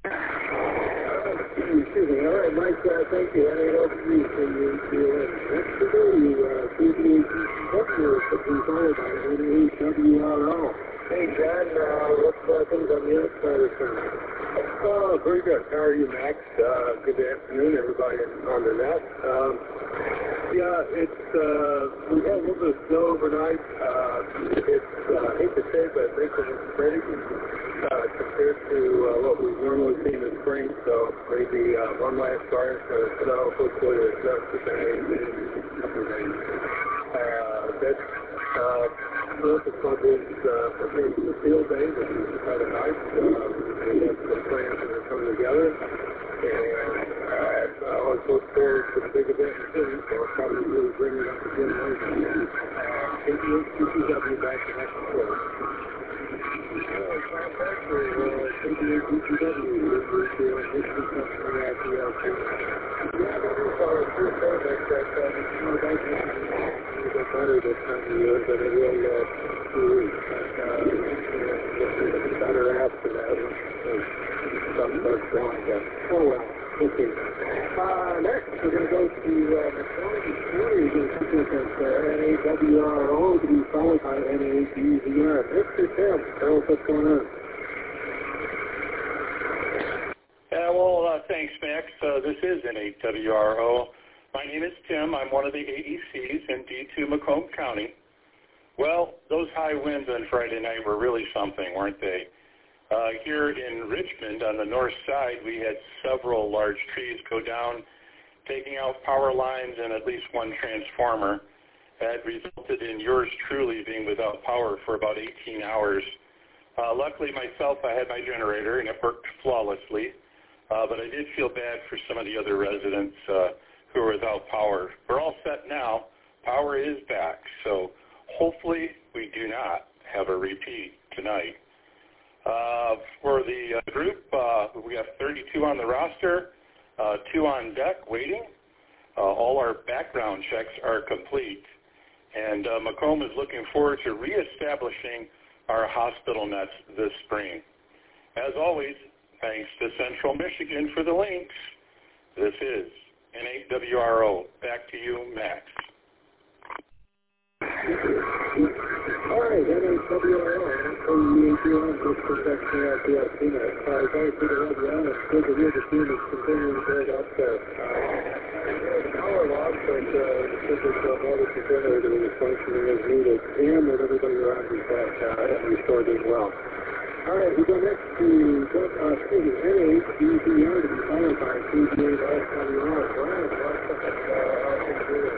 Excuse me. All right, Mike, uh, thank you. N eight O B U for you. Next to you, K B H E T W, but we followed by N eight W R O. Hey, John, uh, what's uh, things on the other side of town? Oh, very good. How are you, Max? Uh, good afternoon, everybody on the net. Um, yeah, it's, uh, we had a little bit of snow overnight. Uh, it's, uh, I hate to say, but I think it's pretty uh, compared to uh, what we've normally seen in spring. So maybe uh, one last start for the snow, hopefully it's just the same in a couple of days. Uh, that's, uh, the fund is uh, for the field day, which is kind of nice. Uh, we have some plans that are coming together, and uh, I always look forward to the big event in the city, so I'll probably really bring it up again later. Uh, K B H E T W back to next quarter. Tom Baxter, K B H E T W, is the history company at the L P. Yeah, that is our first service that uh, you guys have a bit better this time of year, but it will uh, two weeks. But uh, it's better after that. Some starts going again. Oh, well. Okay. Uh, next, we're going to go to uh, McCoy County. We're going to keep with us uh, N A W R O to be followed by N A D Z R. Mister Tim, tell us what's going on. Yeah, well, uh, thanks, Max. Uh, this is N A W R O. My name is Tim. I'm one of the A E Cs in D two Macomb County. Well, those high winds on Friday night were really something, weren't they? Uh, here in Richmond on the north side, we had several large trees go down, taking out power lines and at least one transformer. That resulted in yours truly being without power for about eighteen hours. Uh, luckily myself, I had my generator and it worked flawlessly, uh, but I did feel bad for some of the other residents uh, who are without power. We're all set now. Power is back, so hopefully we do not have a repeat tonight. Uh, for the uh, group, uh, we have thirty-two on the roster, uh, two on deck waiting. Uh, all our background checks are complete. And uh, Macomb is looking forward to reestablishing our hospital nets this spring. As always, thanks to Central Michigan for the links. This is N eight W R O. Back to you, Max. All right, N eight W R O. I'm the A P O, this protection at the L P net. Uh, it's always good to have you on. It's good to hear the team is continuing to build up there. Power loss, but uh, the typical motor generator is functioning as needed, and that everybody around is back uh, restored as well. All right, we go next to uh, City, N eight D Z R to be followed by T J S W R. Brian, what's up? Uh, how are you doing?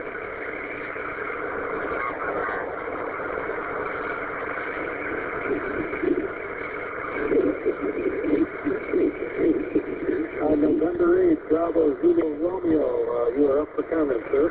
Uh, November eighth, Bravo Zulu Romeo, uh, you are up for comment, sir.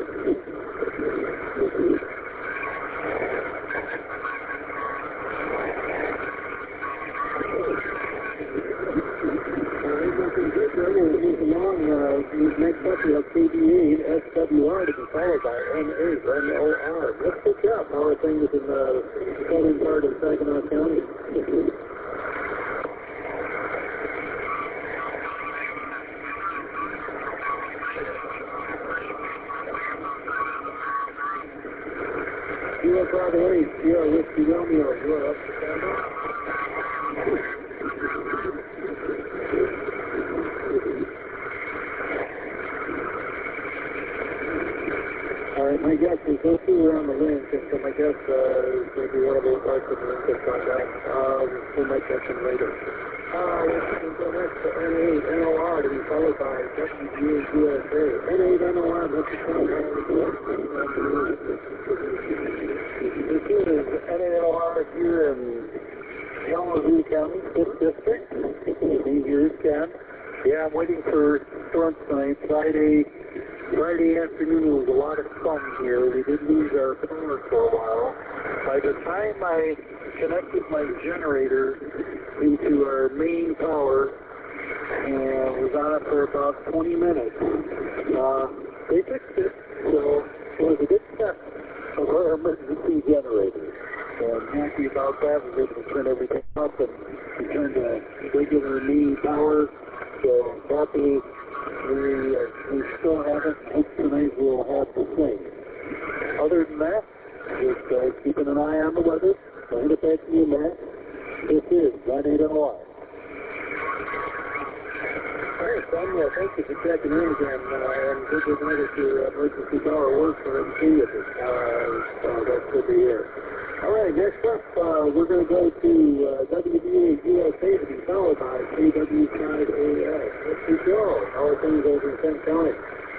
Alright, looking good there. We'll move along. Uh, next up we have K B eight S W R to be followed by N eight N O R. Let's pick up how are things in the southern part of Saginaw County. Sierra Bravo eight, Sierra Whiskey Romeo, you are up to camera. All right, my guess is those two are on the link, and so my guess uh, is maybe one of those parts of the link that's gone down. Um, we might catch them later. Uh, we'll go next to N eight N O R to be followed by W G A U S A. N eight N O R, that's the count. This is N eight N O R here in Kalamazoo County, fifth District. These years can. Yeah, I'm waiting for storms tonight. Friday, Friday afternoon was a lot of sun here. We did lose our power for a while. By the time I connected my generator into our main power and was on it for about twenty minutes, uh, they fixed it, so it was a good step of our emergency generator. So I'm happy about that. We were able to turn everything up and return to regular main power. So happy. We, uh, we still haven't. Hope tonight we'll have the same. Other than that, just uh, keeping an eye on the weather. I'll hand it back to you, Matt. This is N eight N O R. All right, Son, uh, thank you for checking in again. Uh, and good to know that your emergency power works for M C. Uh, so that's good to hear. All right, next up, uh, we're going to go to uh, W B A U S A to be followed by K W five A S. Let's see, Joe. How are things over in Kent County?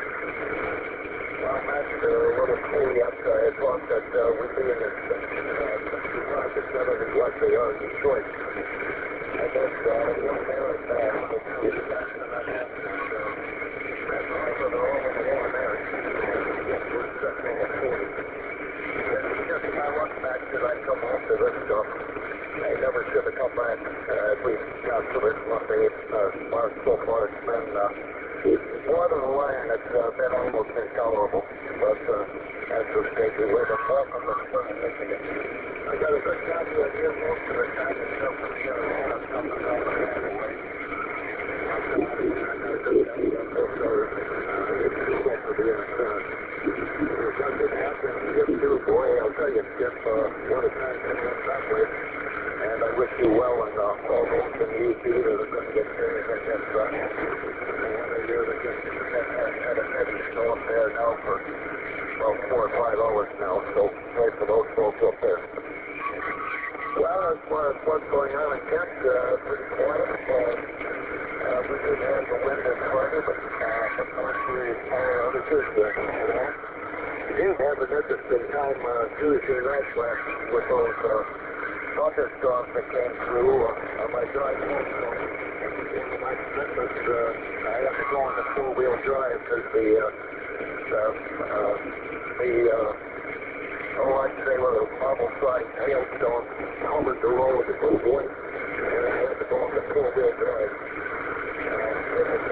Well, that's uh, a little chilly outside. I thought that uh, we'd be in this project better than what they are in Detroit. I guess uh, one there is bad. It's bad than I have. That's all for the whole of the war there. We're suffering at forty. Just if I look back, did I come off to this stuff? I never should have come back. Uh, if we got to this one day, uh, far, so far it's been uh, more than a line. It's uh, been almost intolerable. But uh, that's the stage we live in. Welcome to Southern Michigan. I got a good copy of here most of the time. It's up from here. I have something else to add away. I got a good copy of this. It's too much for the insurance. If something happens, Jim, too, boy, I'll tell you, Jim, uh, what a time coming up that way. And I wish you well and uh, all those in U P that are going to get carried in this truck. And when they hear that just had, had, had a heavy snow up there now for about four or five hours now, so pray for those folks up there. Well, as far as what's going on in Kent, uh, pretty quiet. Uh, uh, we did have the wind in Friday, but uh, but not serious power outages. Uh, you know. We did have an interesting time uh, Tuesday night last with those uh, thunderstorms that came through uh, on my drive home. So, in my commitment, uh, I have to go on the four-wheel drive because the, uh, the, uh, the uh, oh, I'd say with a marble-sized hailstone covered the road with wind, and I had to go on the four-wheel drive. Uh, it was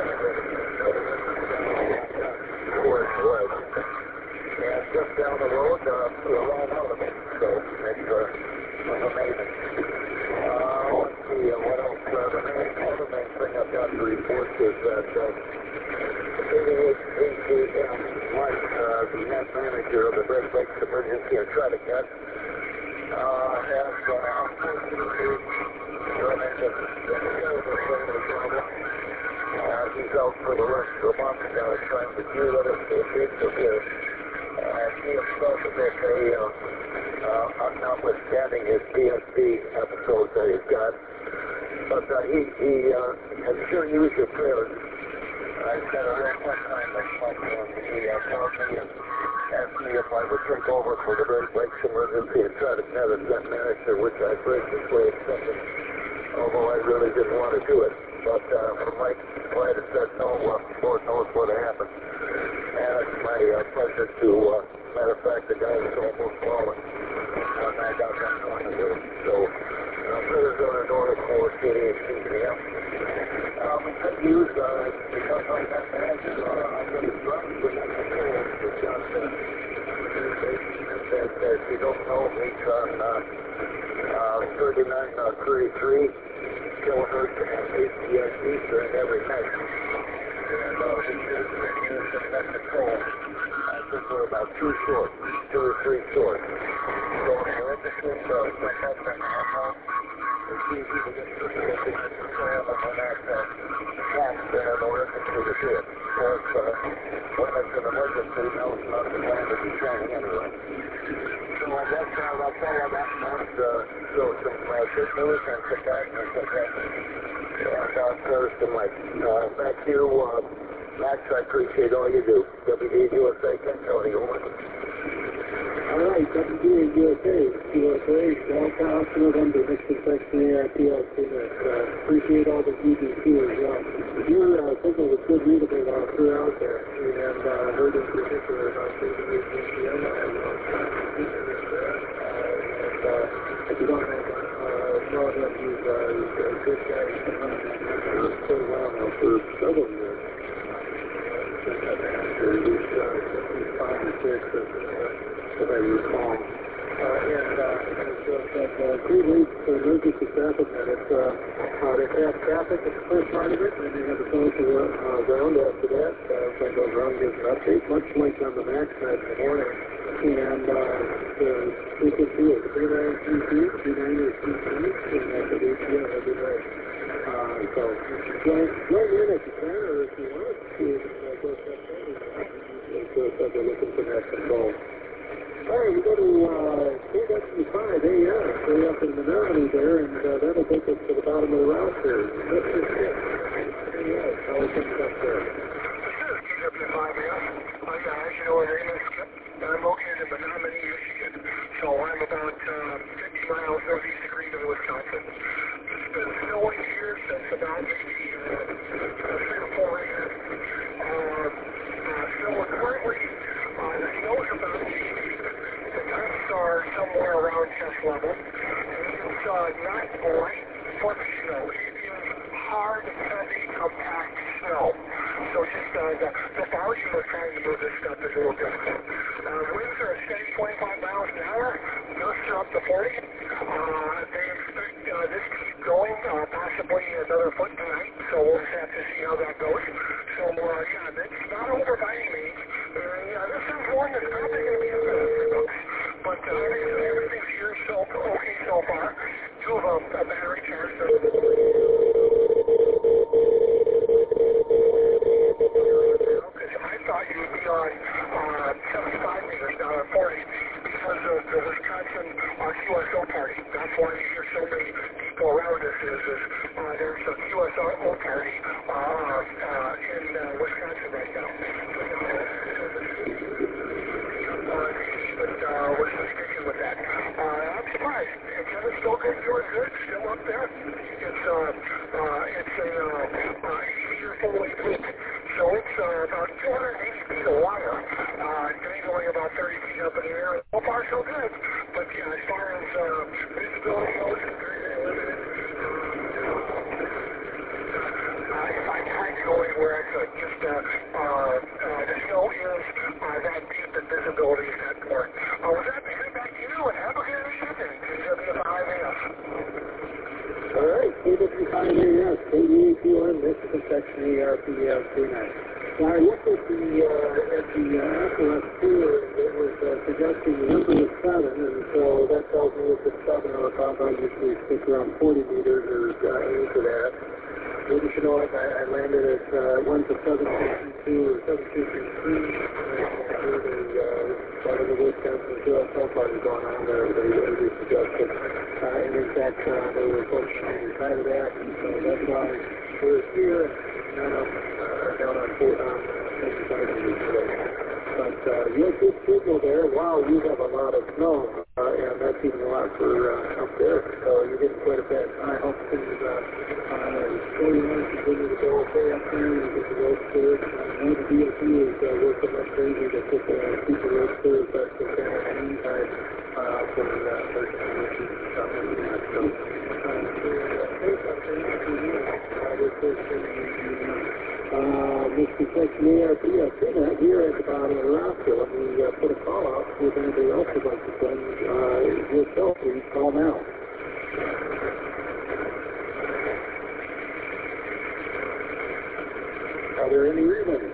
where it was. And just down the road, uh, to a long out of it. So it's uh, was amazing. Uh, let's see, uh, what else? Uh, the main, other main thing I've got to report is that uh, eighty-eight A J M Mike, uh, the net manager of the Great Lakes Emergency and Tratica, uh, has uh, unfortunately run into terrible family problem. Uh, he's out for the rest of the month uh, trying to deal with it. It is severe. And he himself is okay, uh, uh, notwithstanding his P S D episodes that he's got. But uh, he, he uh, has sure used your prayers. I had a real fun time next month when he uh, called me and asked me if I would take over for the Great Lakes Emergency and try to net as that manager, which I graciously accepted, although I really didn't want to do it. But uh, for Mike Glad had said no, uh, Lord knows what happened. And it's my uh, pleasure to, uh, matter of fact, the guy was almost falling when I got that point of view. So, uh, better uh, North for K A H C, yeah. Um, we could use, uh, because I got that, uh, I'm going to drop with that control with John Smith. That, that if you don't know, he's on, uh, uh, thirty-nine, uh, thirty-three kilohertz and eight P S Eastern every night. And, uh, we just used that control. I think we're about two short, two or three short. So we're interested, uh, check out that half and see if we can get to the control on that, uh, tax there, and we're interested to see it. So it's, uh, when it's an emergency, no, it's not the plan to be training anyway. So I guess, uh, that's all I got, and, uh, so some, uh, good news and some bad news, I guess. And, uh, Thursday, Mike, uh, back to you, uh, Max, I appreciate all you do. W D U S A, Ken Cody, over. All right, W D U S A, U S A, Delta Alpha November, Michigan Section A R P L C net. Uh, appreciate all the G B Q as well. Your uh, signal was good readable while throughout there, and uh, heard in particular about the G B Q. And uh, if you don't know, uh, know him, he's, uh, he's a good guy. He's been running that network for a while now, for several years. He's uh, five or six, if I recall. Uh, and uh, it's uh, uh, three weeks for emergency traffic minutes. Uh, uh, they have traffic at the first part of it, and they have a phone to the uh, ground after that. Uh, when goes around, gives an update, much like on the Max night in the morning. And uh, the frequency is three nine three two, three nine three two, and that's at eight P M every night. Uh, so join, join in if you can, or if you want to, uh, go step in. So they're looking for that control. All right, we go to uh, K W five A M, way up in Menominee there, and uh, that'll take us to the bottom of the route here. Mister Skip, yes, how are things up there? This is K W five A M. Uh, yeah, as you know, my name is Skip. I'm located in Menominee, Michigan. So I'm about uh, fifty miles northeast of Greenville, Wisconsin. It's been snowing here since about maybe uh, three or four years. Uh, uh, so currently, uh, the snow is about eight feet. The temps are somewhere around chest level. It's uh, not light, fluffy snow. It is hard, heavy, compact snow. So just uh, the, the volume of trying to move this stuff is a little difficult. Uh, winds are a steady twenty-five miles an hour. Gusts are up to forty. Uh, they expect uh, this to keep going, uh, possibly another foot tonight. So we'll just have to see how that goes. So uh, yeah, it's not over by any means. Uh, yeah, this is one that's probably going to be a bit. But uh, everything's here so okay so far. Two of them, a battery charge. Because I thought you would be on uh, seventy-five meters, not on forty, because of the Wisconsin uh, Q S O party. That's why you hear so many people around us is, is uh, there's a Q S O party uh, uh, in uh, Wisconsin right now. But uh, we're still sticking with that. Uh, I'm surprised. Kevin's still good, doing good, still up there. It's uh, uh, it's a uh, uh, eighty-meter full-weight loop. So it's uh, about two hundred eighty feet of wire, uh, dangling about thirty feet up in the air. So far, so good. But yeah, as far as uh, visibility goes, it's very, very limited. Uh, if I tried to go anywhere, I could. Just uh, uh, uh, the snow is uh, that deep and visibility is that poor. Uh, with that, we head back to you and have a good evening. K W five A S. All right, K W five A S, K D A Q M, Michigan Section A R P L C net. Now, I looked at the, uh, at the uh, Apple S two, it was uh, suggesting the number was seven, and so that tells me if it's seven or above, I usually stick around forty meters or uh, into that. Maybe you know, I, I landed at, uh, went to seven fifty-two or seven fifty-three, and uh, part of the Wisconsin Q S O party going on there, they, they suggested. Uh, and in fact, uh, they were folks trying to try to that, and so that's why we're here, not up, uh, down on four, on fifty-five meters today. But uh, you have good signal there. Wow, you have a lot of snow, uh, and that's even a lot for uh, up there. So you're getting quite a bit. I hope things uh, uh, forty-one continue to go okay up there and get the roads clear. I know the D O T is uh, working much crazy to get the, uh, keep the roads clear as best they can in the meantime uh, for uh, first conditions and stuff like that. So uh, Uh, Mister Section A R P, uh, Peanut here at the bottom of the roster. Let me uh, put a call out, see if anybody else would like to send uh, yourself, please call now. Are there any relays?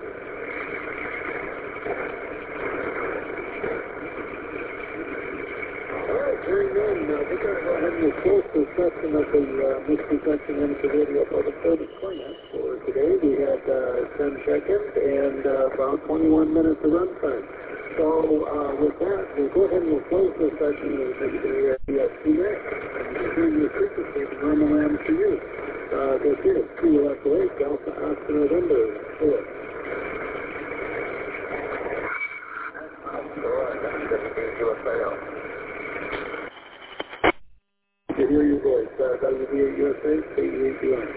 Hearing none, uh, we're going to go ahead and close this section of the uh, misconception into radio public service plant for today. We had uh, ten check-ins and uh, about twenty-one minutes of runtime. So uh, with that, we'll go ahead and we'll close this section of the B S C X and continue your frequency of normal M to you. Uh, this is two Echo eight, Delta Oscar November four. To hear your voice, uh, W B A U S A, K E A T I.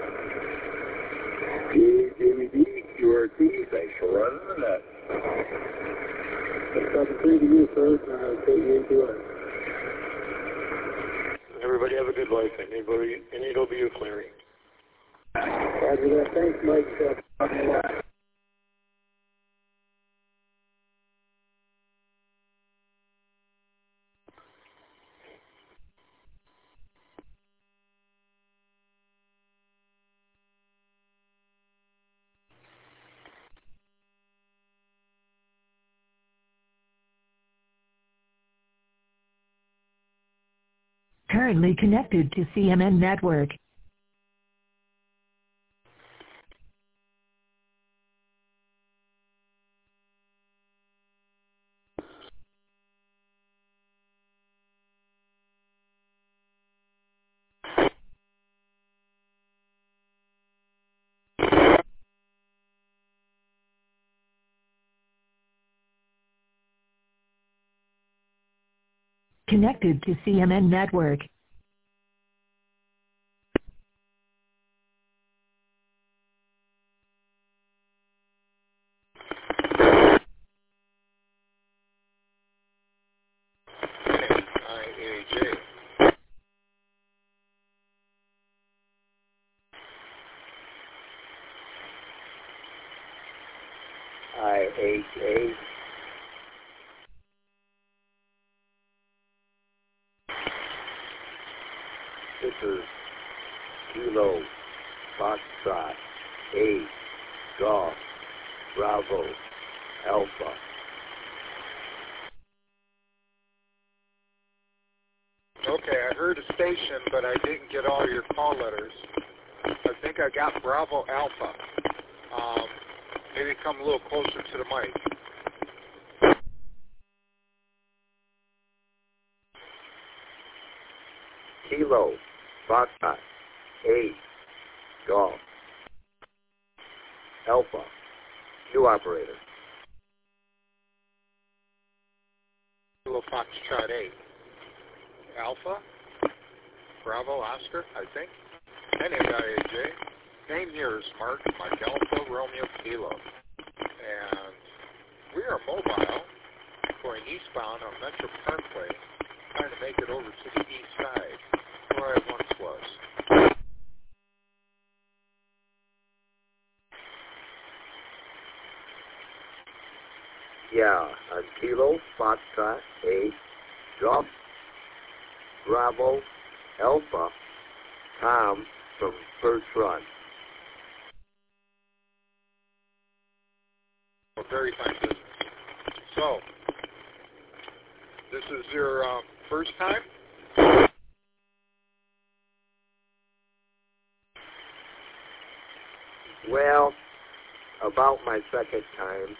J B D, Q R T, thanks for running the net. seven three to you, sir, uh, K E A T I. Everybody have a good life, and anybody, and it'll be a clearing. Roger that. Thanks, Mike. Uh, Currently connected to C M N Network. Connected to C M N Network. I H A. This is Kilo, Foxtrot, A, Golf, Bravo, Alpha. Okay, I heard a station, but I didn't get all your call letters. I think I got Bravo Alpha. Um, maybe come a little closer to the mic. Kilo, Foxtrot, A, Golf, Alpha, Q operator. Kilo Foxtrot eight. Alpha, Bravo, Oscar, I think. N A I A J. Name here is Mark, Mike Alpha, Romeo, Kilo. And we are mobile going eastbound on Metro Parkway, trying to make it over to the east side, where I once was. Yeah, a Kilo, Foxtrot, A, Golf, Bravo, Alpha, Tom from First Run. A very fine business. So, this is your uh, first time? Well, about my second time.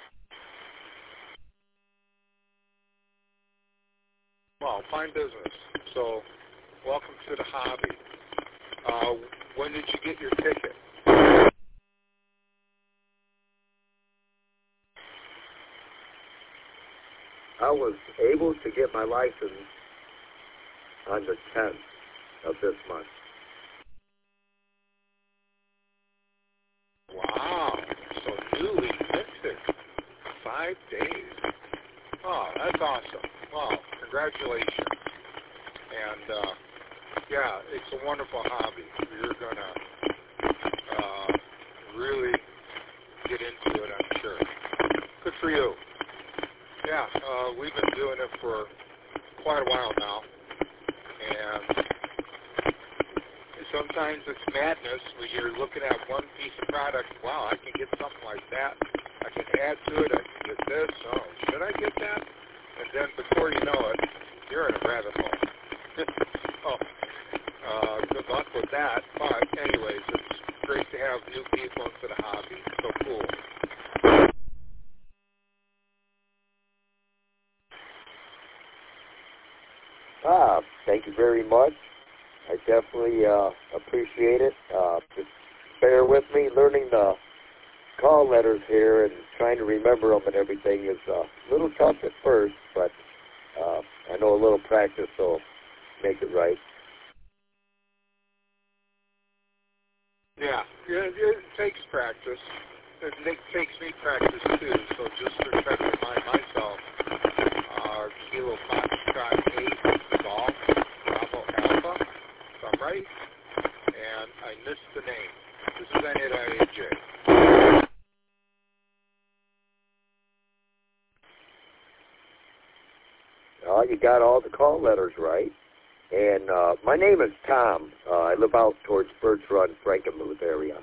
Well, fine business. So, welcome to the hobby. Uh, when did you get your ticket? I was able to get my license on the tenth of this month. Wow. So, newly minted. Five days. Oh, that's awesome. Wow, congratulations. And uh, yeah, it's a wonderful hobby. You're going to uh, really get into it, I'm sure. Good for you. Yeah, uh, we've been doing it for quite a while now, and sometimes it's madness when you're looking at one piece of product. Wow, I can get something like that. I can add to it. I can get this. Oh, should I get that? And then before you know it, you're in a rabbit hole. oh, uh, good luck with that. But anyways, it's great to have new people into the hobby. So cool. Ah, thank you very much. I definitely uh, appreciate it. Uh, just bear with me. Learning the call letters here and trying to remember them and everything is uh, a little tough at first, but uh, I know a little practice will make it right. Yeah, it, it takes practice. It, it takes me practice too, so just to try to remind myself, uh, Kilo Foxtrot eight, Golf, Bravo Alpha, if I'm right, and I missed the name. This is N I A J. Oh, you got all the call letters right. And uh, my name is Tom. Uh, I live out towards Birch Run, Frankenmuth area.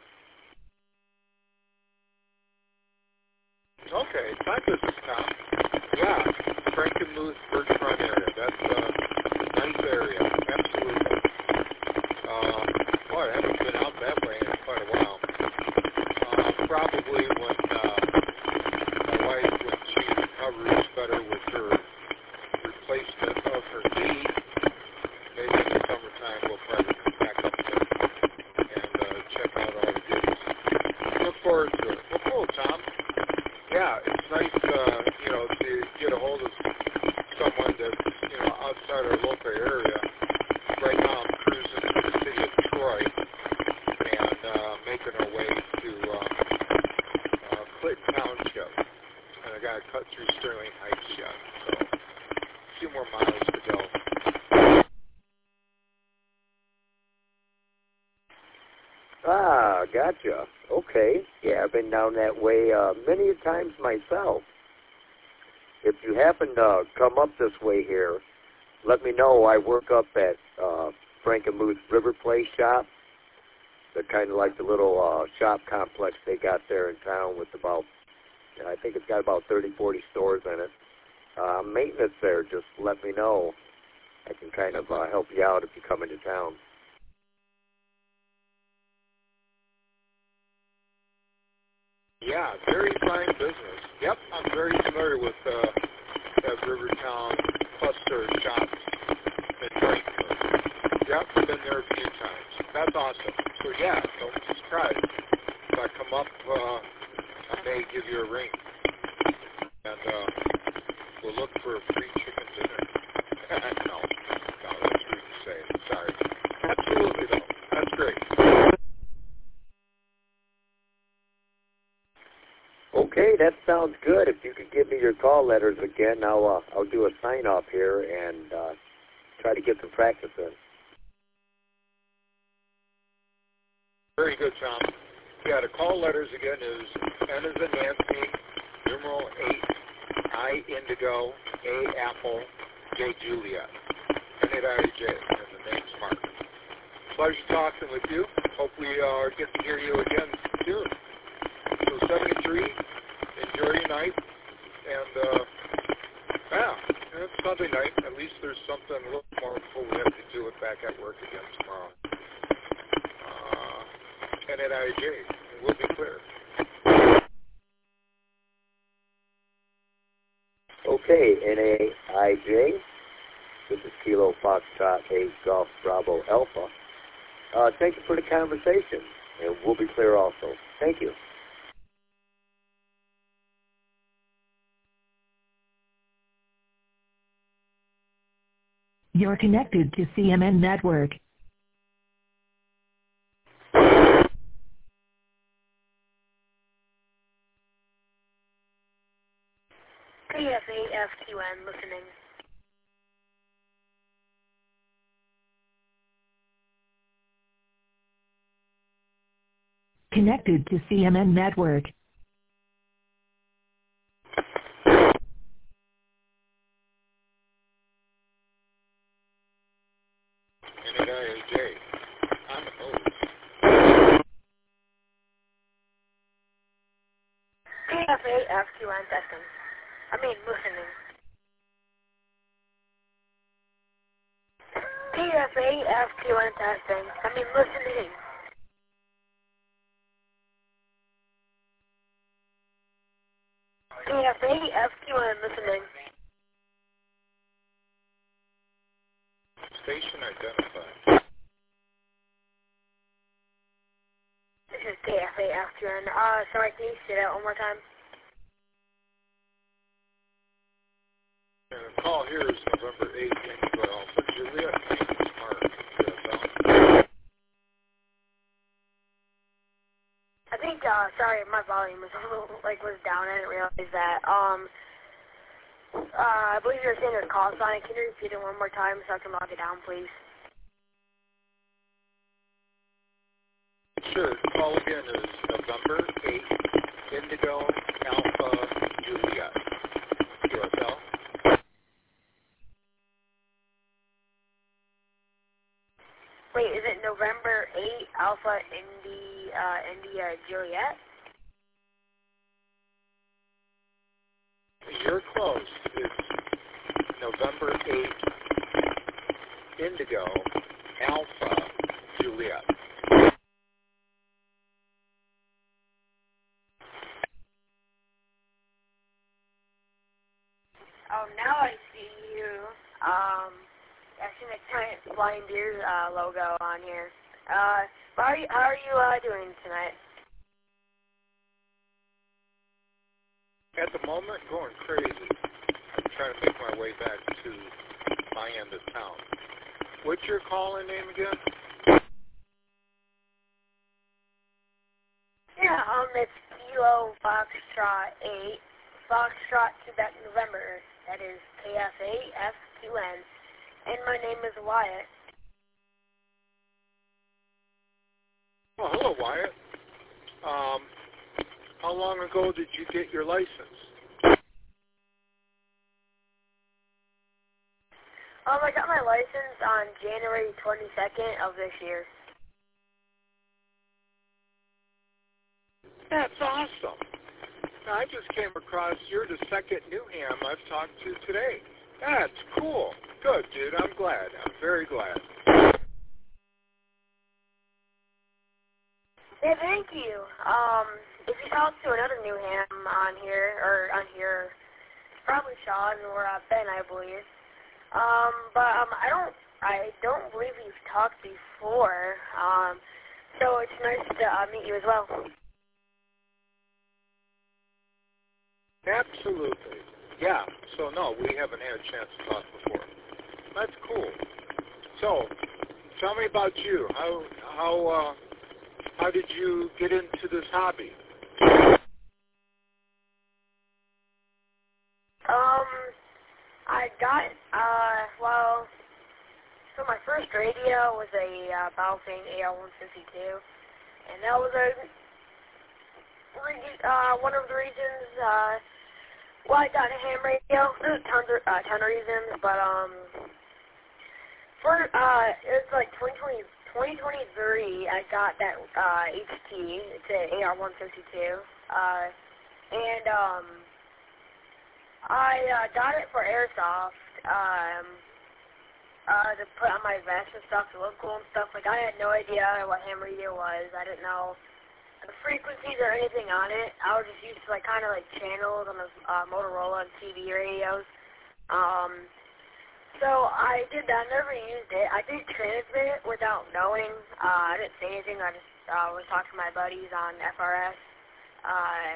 Okay, not this is Tom. Yeah, Frankenmuth, Birch Run area. That's uh, a nice area. Absolutely. Uh, boy, I haven't been out that way in quite a while. Uh, probably when uh, my wife, when she recovers better with her replacement of her knee, maybe in the summertime we'll probably come back up there and uh, check out all the goodies. Look forward to it. Well, cool, Tom. Yeah, it's nice, uh, you know, to get a hold of someone that's, you know, outside our local area. Right now I'm cruising through the city of Troy and uh, making our way to uh, uh, Clinton Township. And I got to cut through Sterling Heights yet, so a few more miles to go. Ah, gotcha. Okay. Yeah, I've been down that way uh, many a times myself. If you happen to come up this way here, let me know. I work up at uh, Frankenmuth River Place shop. They're kind of like the little uh, shop complex they got there in town with about, I think it's got about thirty, forty stores in it. Uh, maintenance there, just let me know. I can kind of uh, help you out if you come into town. Yeah, very fine business. Yep, I'm very familiar with uh, that Rivertown cluster of shops in Frankenmuth. Yep, I've been there a few times. That's awesome. So yeah, don't be surprised. If I come up, uh, I may give you a ring. And uh, we'll look for a free chicken dinner. no, no, that's rude to say. Sorry. Absolutely, though. That's great. Okay, that sounds good. If you could give me your call letters again, I'll uh, I'll do a sign off here and uh, try to get some practice in. Very good, Tom. Yeah, the call letters again is N as in Nancy, numeral eight, I Indigo, A Apple, J Juliet, N I J, and the name's Mark. Pleasure talking with you. Hope we uh, get to hear you again soon. So seventy-three, enjoy your night, and uh, yeah, it's Sunday night. At least there's something a little more before we have to do it back at work again tomorrow. Uh, N I J, we'll be clear. Okay, N A I J, this is Kilo Foxtrot eight Golf Bravo Alpha. Uh, thank you for the conversation, and we'll be clear also. Thank you. You're connected to C M N Network. K F A F Q N listening. Connected to C M N Network. N A I J. I'm opposed. P F A F Q N testing. I mean, listening. P F A F Q N testing. I mean, listening. P F A F Q N listening. Station identified. This is K F A F Q N. Uh, sorry, can you say that one more time? And the call here is November eighth, Indigo Alpha Juliet. Mark. I think, uh, sorry, my volume was a little, like, was down. I didn't realize that. Um, uh, I believe you were saying a call sign. Can you repeat it one more time so I can log it down, please? Sure. The call again is November eighth, Indigo Alpha Juliet. U S L. Wait, is it November eighth, Alpha Indy, uh, India Juliet? You're close. It's November eighth, Indigo Alpha Juliet. Oh, now I see you. Um, I see the giant Flying Deer uh, logo on here. Uh, how are you, how are you uh, doing tonight? At the moment, going crazy. I'm trying to make my way back to my end of town. What's your calling name again? Yeah, um, it's Kilo Foxtrot eight, Foxtrot Quebec November. That is K F A F Q N. And my name is Wyatt. Well, hello, Wyatt. Um, how long ago did you get your license? Um, I got my license on January twenty-second of this year. That's awesome. Now, I just came across, you're the second Newham I've talked to today. That's cool. Good, dude. I'm glad. I'm very glad. Yeah, thank you. Um, if you talk to another Newham on here, or on here, probably Sean or uh, Ben, I believe. Um, but um, I don't, I don't believe we've talked before. Um, so it's nice to uh, meet you as well. Absolutely. Yeah. So, no, we haven't had a chance to talk before. That's cool. So, tell me about you. How, how, uh, how did you get into this hobby? Um, I got, uh, well, so my first radio was a uh, Baofeng A R one fifty-two, and that was a, uh, one of the reasons, uh, why I got a ham radio. There's tons of, uh, ton of reasons, but, um, for, uh, it was like twenty twenty, twenty twenty-three, I got that, uh, H T, it's an A R one fifty-two, uh, and, um, I, uh, got it for airsoft, um, uh, to put on my vest and stuff to look cool and stuff. Like, I had no idea what ham radio was. I didn't know the frequencies or anything on it. I was just used to, like, kind of, like, channels on the uh, Motorola and T V radios. Um, so I did that. I never used it. I did transmit it without knowing. Uh, I didn't say anything. I just uh, was talking to my buddies on F R S. Uh,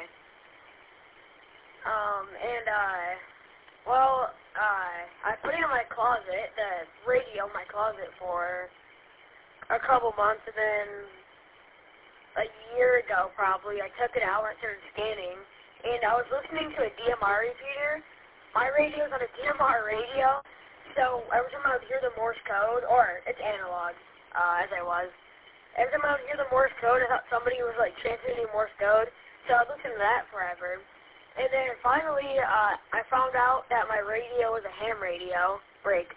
um, and, uh, well, uh, I put it in my closet, the radio in my closet for a couple months, and then a year ago, probably, I took it out and I started scanning, and I was listening to a D M R repeater. My radio's on a D M R radio, so every time I would hear the Morse code, or it's analog, uh, as I was, every time I would hear the Morse code, I thought somebody was, like, transmitting Morse code, so I listened to that forever. And then finally, uh, I found out that my radio was a ham radio. Break.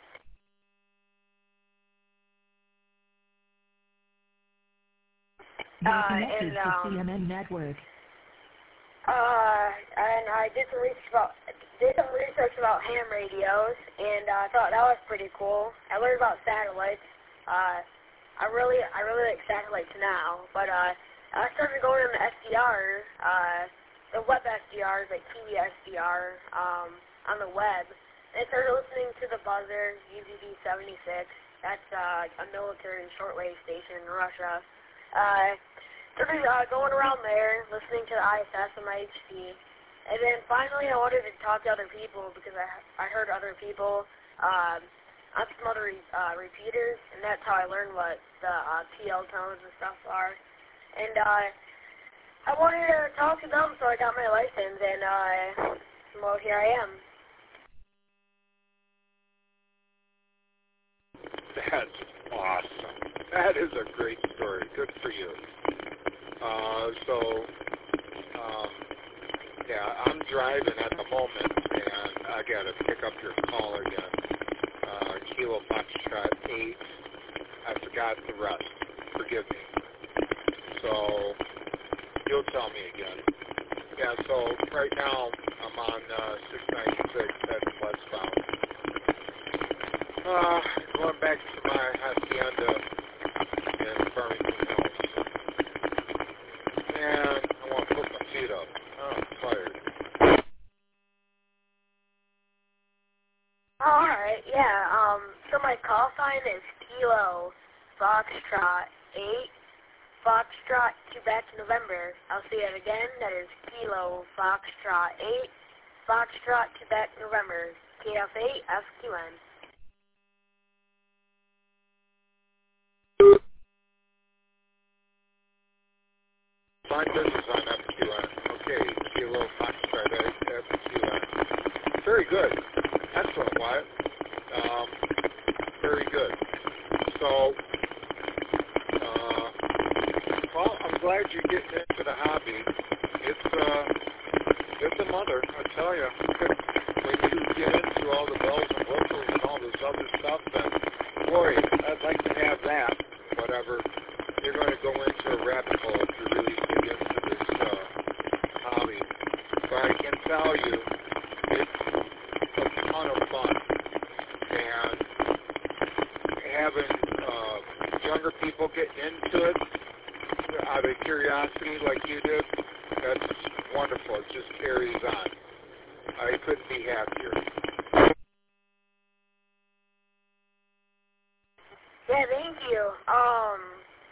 You're Uh, connected and, to um, C M N Network. Uh, and I did some research about did some research about ham radios, and uh, I thought that was pretty cool. I learned about satellites. Uh, I really I really like satellites now, but uh, I started going on the S D R, uh, the web S D Rs, like T V S D R, um, on the web. And I started listening to the Buzzer U Z D seventy-six. That's uh, a military shortwave station in Russia. Uh, started uh, going around there, listening to the I S S and my H C. And then finally I wanted to talk to other people because I, I heard other people um, on some other uh, repeaters, and that's how I learned what the uh, P L tones and stuff are. And uh, I wanted to talk to them, so I got my license, and uh, well, here I am. That's awesome. That is a great story. Good for you. Uh, so, um, yeah, I'm driving at the moment, and I got to pick up your call again. Uh, Kilo Foxtrot eight. I forgot the rest. Forgive me. So, you'll tell me again. Yeah, so right now I'm on uh, six ninety-six, heading westbound. Uh, going back to my hacienda in Farmington Hills. And I want to put my feet up. Oh, I'm tired. Alright, yeah, um, so my call sign is Kilo Foxtrot eight, Foxtrot Quebec November. I'll say it again, that is Kilo Foxtrot eight, Foxtrot Quebec November, K F eight F Q N. Find business on F Q N. Okay, Kilo Foxtrot eight, F Q N. Very good. Excellent, Wyatt. Um, very good. So, uh, well, I'm glad you're getting into the hobby. It's, uh, it's a mother, I tell you. When you get into all the bells and whistles and all this other stuff, then, boy, I'd like to have that. Whatever. You're going to go into a rabbit hole if you really dig into this uh, hobby. But I can tell you, it's a ton of fun. And having uh, younger people getting into it out of curiosity like you did, that's wonderful. It just carries on. I couldn't be happier. Yeah, thank you. Um,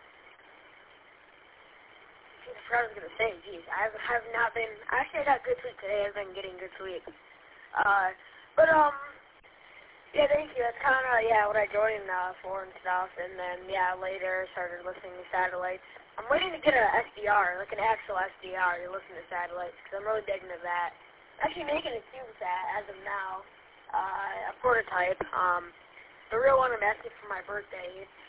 I forgot what I was going to say. Geez, I have, have not been, actually I got good sleep today. I've been getting good sleep. Uh, but, um, yeah, thank you. That's kind of, yeah, what I joined uh, for and stuff. And then, yeah, later started listening to satellites. I'm waiting to get an S D R, like an actual S D R to listen to satellites, because I'm really digging to that. Actually making a CubeSat as of now, uh, a prototype. Um, the real one I'm asking for my birthday. It's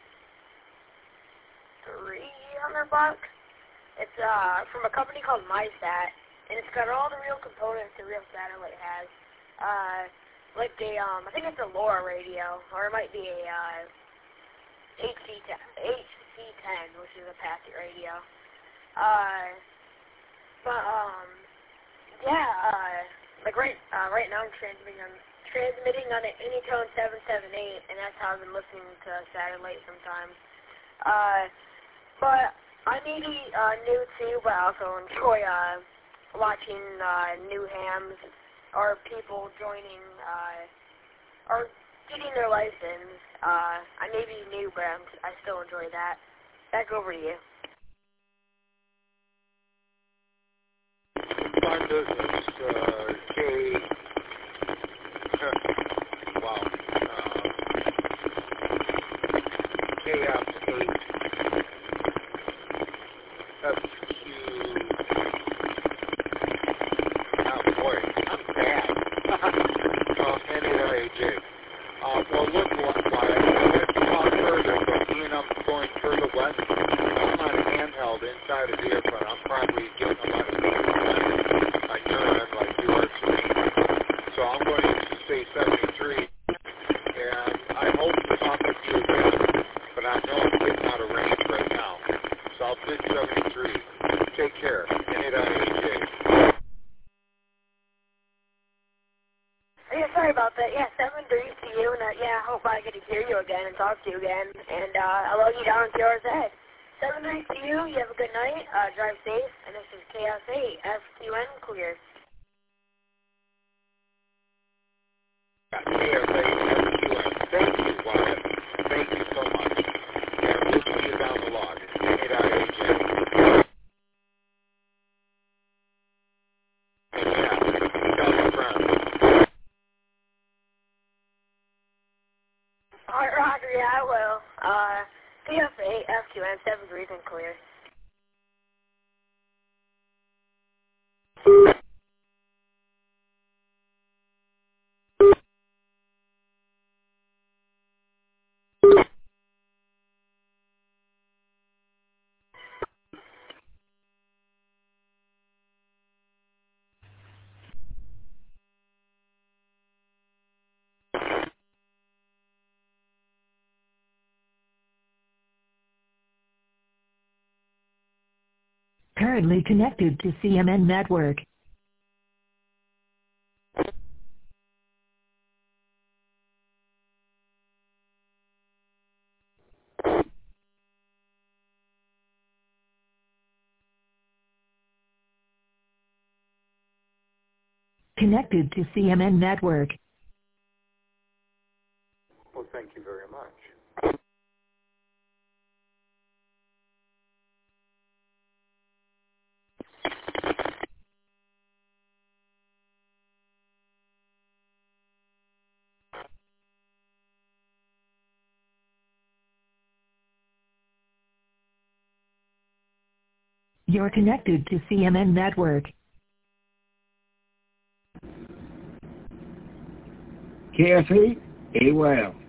three hundred bucks. It's uh, from a company called MySat, and it's got all the real components a real satellite has. Uh, like a, um, I think it's a LoRa radio, or it might be a uh, H C ten, which is a packet radio. Uh, but um, yeah, uh, like right, uh, right now I'm transmitting on transmitting on an Anytone seven seven eight, and that's how I've been listening to satellite sometimes. Uh, but I may be uh, new too, but I also enjoy uh, watching uh, new hams or people joining uh, or getting their license. Uh, I may be new, but I'm, I still enjoy that. Back over to you. Fine business, uh, K. wow. Uh, K F eight. F Q. Oh boy, I'm bad. uh, N A I J. Uh, well, look, Wyatt, let's talk further, but being I'm going further west, Yeah, sorry about that. Yeah, seven three to you, and uh, yeah, I hope I get to hear you again and talk to you again. And uh, I love you down in T R Z. seven three to you. You have a good night. Uh, drive safe. And this is K S A F Q N clear. K S A F Q N. Thank you, Wyatt. Thank you so much. And we'll see you down the log. K dot A J. And yeah, tell your friends. All right, Roger. Yeah, I will. Uh, K S A F Q N seven three and clear. Currently connected to C M N Network. Connected to C M N Network. Well, thank you very much. You're connected to C M N Network. K S A, A W O L.